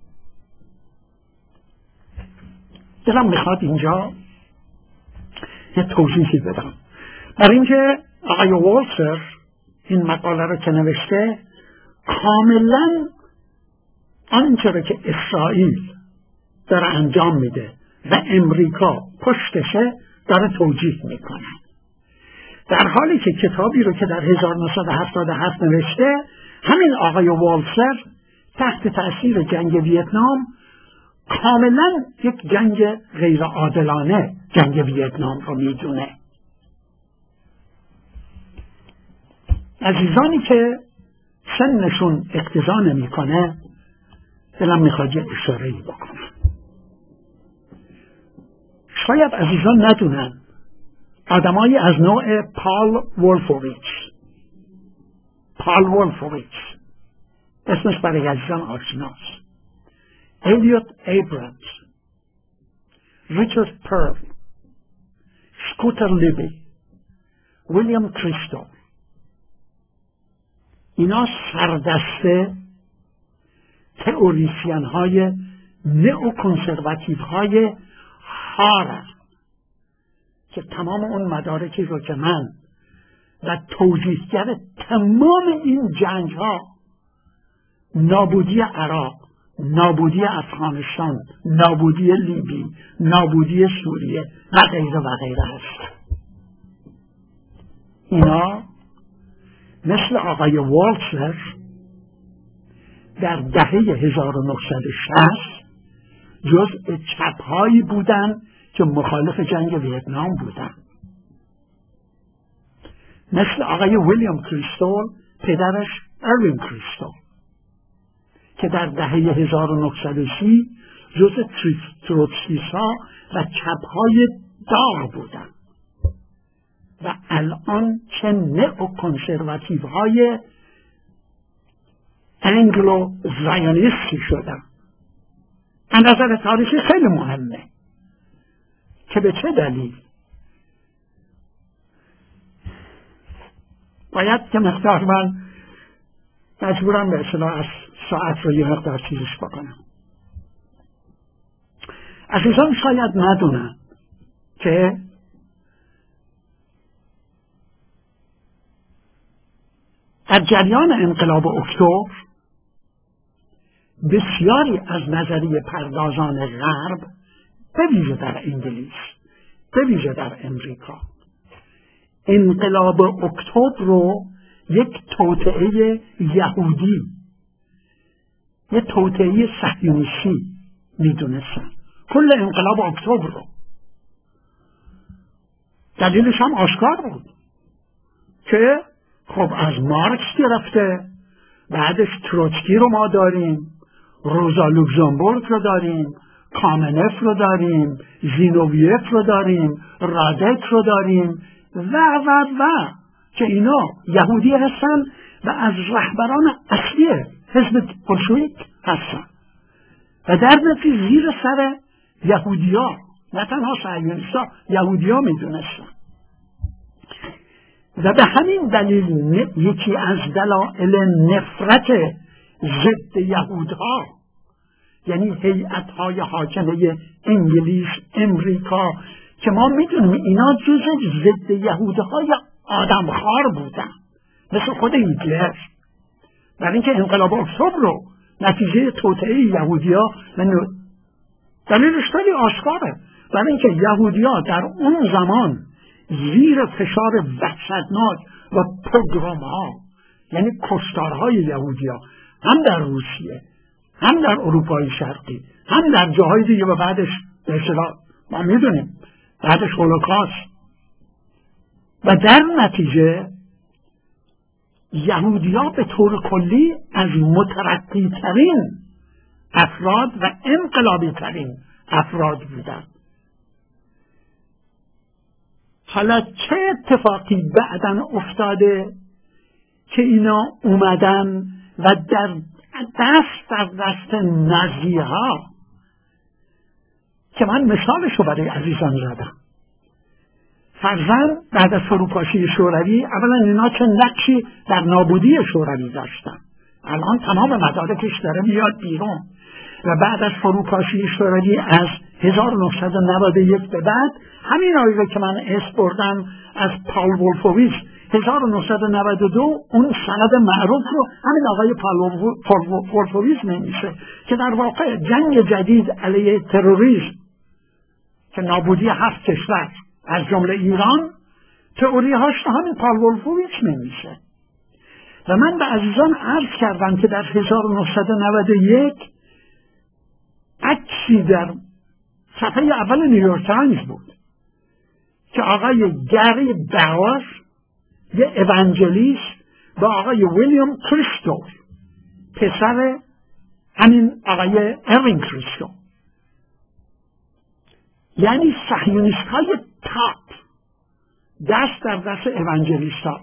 دلم میخواد اینجا یه توضیحی بدم، برای اینکه آقای والتر این مقاله رو که نوشته کاملا آنچه که اسرائیل داره انجام میده و امریکا پشتشه داره توجیه میکنه، در حالی که کتابی رو که در هزار و نهصد و هفتاد و هفت نوشته همین آقای والتر تحت تأثیر جنگ ویتنام کاملا یک جنگ غیر عادلانه جنگ ویتنام رو میدونه. عزیزانی که سنشون اقتضا نمیکنه دلم میخواد یه اشاره‌ای بکنم. شاید عزیزان ندونن آدمایی از نوع پال وولفوویچ پال وولفوویچ اسمش برای عزیزان آشناست، الیوت ایبرامز، ریچارد پرل، سکوتر لیبی، ویلیام کریستال، اینا سردسته تئوریسین های نئو کنسرواتیو های هارن که تمام اون مدارکی رو که من و توجیهگر تمام این جنگ ها، نابودی عراق، نابودی افغانستان، نابودی لیبی، نابودی سوریه و غیره و غیره هست، اینا مثل آقای والتر در دهه هزار و نهصد و شصت جزء چپ‌هایی بودن که مخالف جنگ ویتنام بودن، مثل آقای ویلیام کریستال پدرش اروین کریستال که در دهه هزار و نهصد و سی جزء تروتسکیست‌ها و چپ‌های داغ بودن و الان چه نئو کنسرواتیو های انگلو زایونیستی شدن. از نظر تاریخی خیلی مهمه که به چه دلیل باید که مقدار من مجبورم به اصطلاح از ساعت رو یه مقدار چیزش بکنم. عزیزان شاید ندونن که در جریان انقلاب اکتبر بسیاری از نظریه پردازان غرب، به ویژه در انگلیس، به ویژه در امریکا، انقلاب اکتبر رو یک توطئه یهودی، یک توطئه صهیونیستی میدونستن. کل انقلاب اکتبر رو دلیلش هم آشکار بود که خب از مارکس گرفته، بعدش تروتسکی رو ما داریم، روزا لوکزامبورگ رو داریم، کامنف رو داریم، زینوویف رو داریم، رادک رو داریم و و و که اینا یهودی هستن و از رهبران اصلی حزب بولشویک هستن و در نتیجه زیر سر یهودیا، نه تنها صهیونیست‌ها، یهودیا میدونستن. و به همین دلیل یکی از دلایل نفرت ضد یهودها، یعنی هیئت‌های حاکمه انگلیس، امریکا، که ما میدونیم اینا جز ضد یهودهای آدمخوار بودن، مثل خود هیتلر، برای اینکه انقلاب اکتبر رو نتیجه توطئه یهودیا، دلیلش خیلی آشکاره، برای اینکه یهودیا در اون زمان زیر فشار وحشتناک و پوگروم ها، یعنی کشتارهای یهودیا، هم در روسیه، هم در اروپای شرقی، هم در جاهای دیگه، و بعدش به اصطلاح ما میدونیم بعدش هولوکاست، و در نتیجه یهودیا به طور کلی از مترقی ترین افراد و انقلابی ترین افراد بودند. حالا چه اتفاقی بعداً افتاده که اینا اومدن و در دست در دست نازی ها، که من مثالشو برای عزیزان زدم، فرضاً بعد از فروپاشی شوروی اولا اینا چه نقشی در نابودی شوروی داشتن، الان تمام مدارکش داره میاد بیرون، و بعد از فروپاشی شوروی از هزار و نهصد و نود و یک به بعد همین آیه که من اسم بردم از پاول وولفویچ هزار و نهصد و نود و دو، اون سند معروف رو همین آقای پاول وولفویچ نمیشه که در واقع جنگ جدید علیه تروریسم که نابودی هفت کشور از جمله ایران، تئوری هاش همین پاول وولفویچ نمیشه. و من به عزیزان عرض کردم که در هزار و نهصد و نود و یک عکسی در صفحه اول نیویورک تایمز بود که آقای گری باور، یه اونجلیست، با آقای ویلیام کریستو، پسر همین آقای اروین کریستو، یعنی صهیونیست های تاپ، دست در دست اونجلیست ها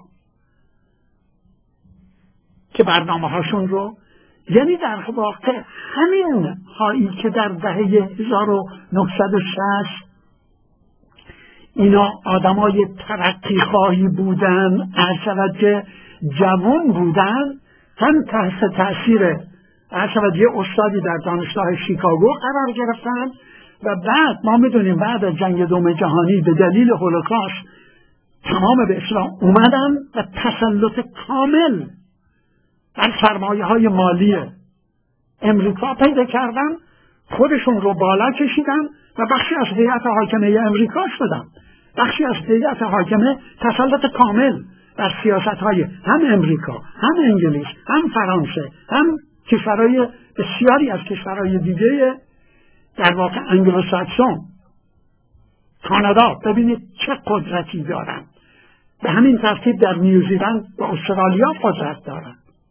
که برنامه هاشون رو، یعنی در واقع همین هایی که در دهه هزار و نهصد و شصت اینا آدمای ترقی خواهی بودن، ارشد که جوان بودن، هم تحت تأثیر ارشد یه استادی در دانشگاه شیکاگو قرار گرفتن، و بعد ما میدونیم بعد از جنگ دوم جهانی به دلیل هولوکاست تمام به اسلام اومدن و تسلط کامل بر سرمایه های مالی امریکا پیدا کردن، خودشون رو بالا کشیدن و بخشی از هیئت حاکمه امریکا شدن، بخشی از هیئت حاکمه تسلط کامل بر سیاست های هم امریکا، هم انگلیس، هم فرانسه، هم کشورهای بسیاری از کشورهای دیگه در واقع انگلوساکسون، کانادا. ببینید چه قدرتی دارن. به همین ترتیب در نیوزیلند و استرالیا قدرت دارن.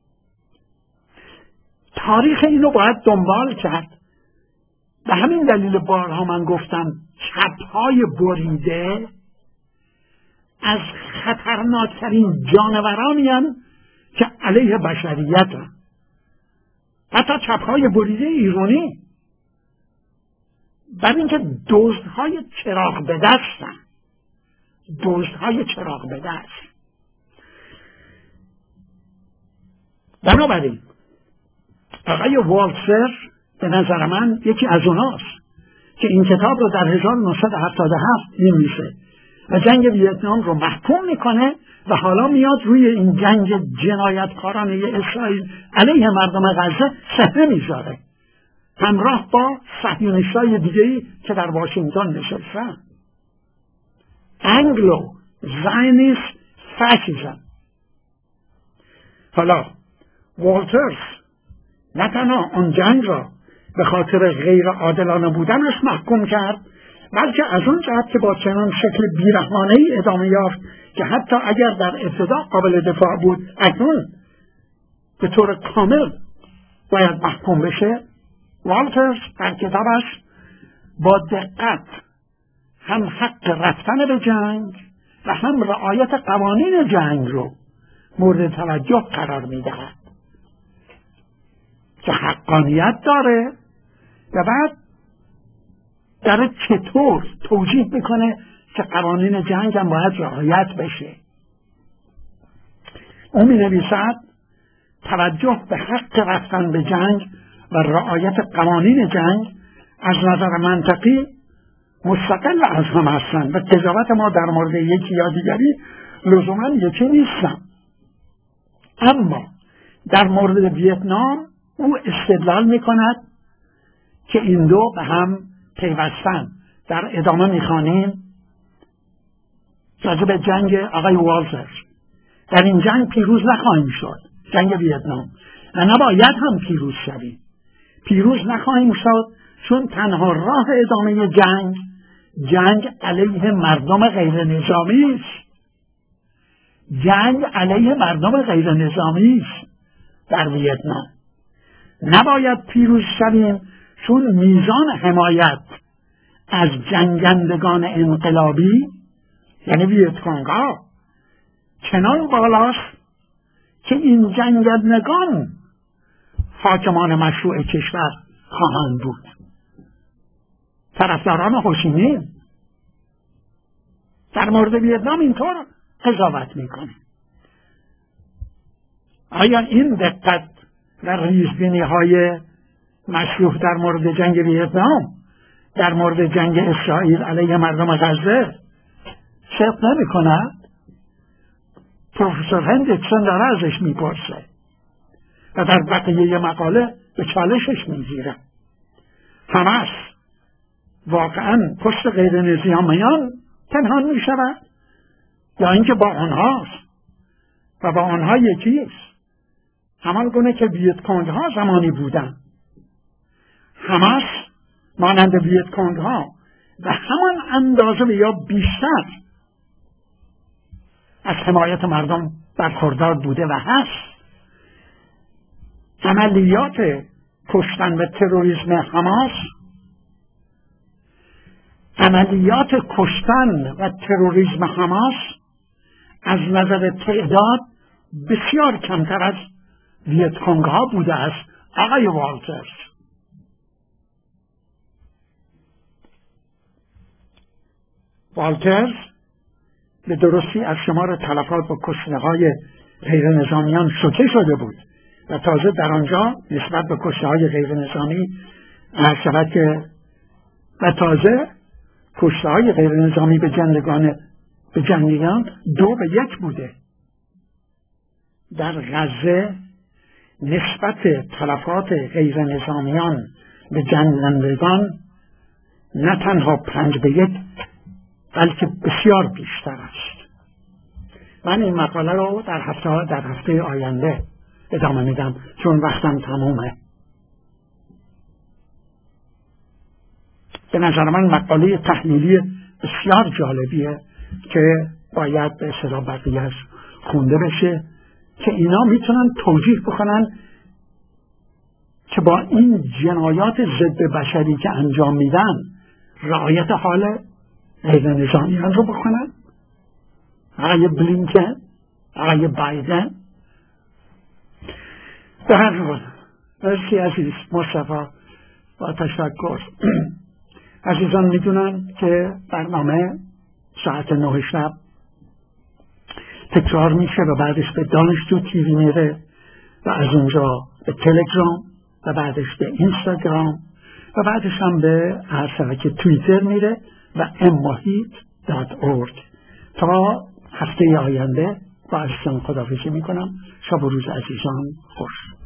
تاریخ اینو باید دنبال کرد. به همین دلیل بارها من گفتم چپ‌های بریده از خطرناکترین جانورانی هستند که علیه بشریت هستند. حتی چپ‌های بریده ایرانی، برای اینکه دزدهای چراغ به دستن، دزدهای چراغ به دست. بنابراین آقای والتزر به نظر من یکی از اوناست که این کتاب رو در هزار و نهصد و هفتاد و هفت نمیشه و جنگ ویتنام رو محکوم میکنه و حالا میاد روی این جنگ جنایتکارانه اسرائیل علیه مردم غزه صحنه میذاره، همراه با صهیونیستای دیگه‌ای که در واشنگتن نشستن. انگلو زاینیست فاشیسم. حالا والترز نه تنها آن جنگ را به خاطر غیر عادلانه بودنش محکوم کرد، بلکه از اون جهت که با چنان شکل بیرحمانه‌ای ادامه یافت که حتی اگر در ابتدا قابل دفاع بود اکنون به طور کامل باید محکوم بشه. والترز در کتابش با دقت هم حق رفتن به جنگ و هم رعایت قوانین جنگ رو مورد توجه قرار میدهد که حقانیت داره و بعد داره چطور توجیه میکنه که قوانین جنگ هم باید رعایت بشه. اون می نویسد توجه به حق رفتن به جنگ و رعایت قوانین جنگ از نظر منطقی مستقل از هم هستند و قضاوت ما در مورد یکی یا دیگری لزوما یکی نیستن. اما در مورد ویتنام او استدلال میکند که این دو به هم پیوستن. در ادامه میخوانیم راجع به جنگ آقای والترز. در این جنگ پیروز نخواهیم شد، جنگ ویتنام، و نباید هم پیروز شویم. پیروز نخواهیم شد چون تنها راه ادامه جنگ جنگ علیه مردم غیر نظامی است. جنگ علیه مردم غیر نظامی است در ویتنام. نباید پیروز شویم چون میزان حمایت از جنگندگان انقلابی یعنی ویتکونگ‌ها چنان بالاست که این جنگندگان حاکمان مشروع کشور خواهند بود. طرفداران هوشیمین در مورد ویتنام اینطور قضاوت میکنه. آیا این دقت و ریزبینی های مشروع در مورد جنگ ویتنام در مورد جنگ اسرائیل علیه مردم غزه صدق نمی کند؟ پروفسور هندریکسون داره ازش میپرسه و در بقیه مقاله به چالشش میگیره. حماس واقعا پشت غیر نظامیان پنهان میشود یا اینکه با آنهاست و با آنها یکیست؟ همان گونه که ویتکونگ ها زمانی بودن. حماس مانند ویتکونگ ها و همان اندازه یا بیشتر از حمایت مردم برخوردار بوده و هست. عملیات کشتن و تروریسم حماس، عملیات کشتن و تروریسم حماس از نظر تعداد بسیار کمتر از ویتکونگ ها بوده است. آقای والترز والترز به درستی از شمار تلفات و کشته های غیر نظامیان شوکه شده بود و تازه در آنجا نسبت به کشته های غیر نظامی عرض شود که و تازه کشته های غیر نظامی به جنگان به جنگیان دو به یک بوده. در غزه نسبت تلفات غیر نظامیان به جنگندگان نه تنها پنج به یک بلکه بسیار بیشتر است. من این مقاله رو در هفته در هفته آینده ادامه میدم چون وقتم تمومه. به نظر من مقاله تحلیلی بسیار جالبیه که باید به اصطلاح بقیه‌اش خونده بشه که اینا میتونن توجیه بکنن که با این جنایات ضد بشری که انجام میدن رعایت حال غیر نظامیان رو بکنن. آقای بلینکن، آقای بایدن. به هر حال مرسی عزیز مصطفی با تشکر. عزیزان میدونن که برنامه ساعت نه شب تکرار میشه و بعدش به دانشجو تیوی میره و از اونجا به تلگرام و بعدش به اینستاگرام و بعدش هم به هر شبکه توییتر میره و ام محیط دات اورگ تا هفته آینده با عزیزان خداحافظی میکنم. شب و روز عزیزان خوش.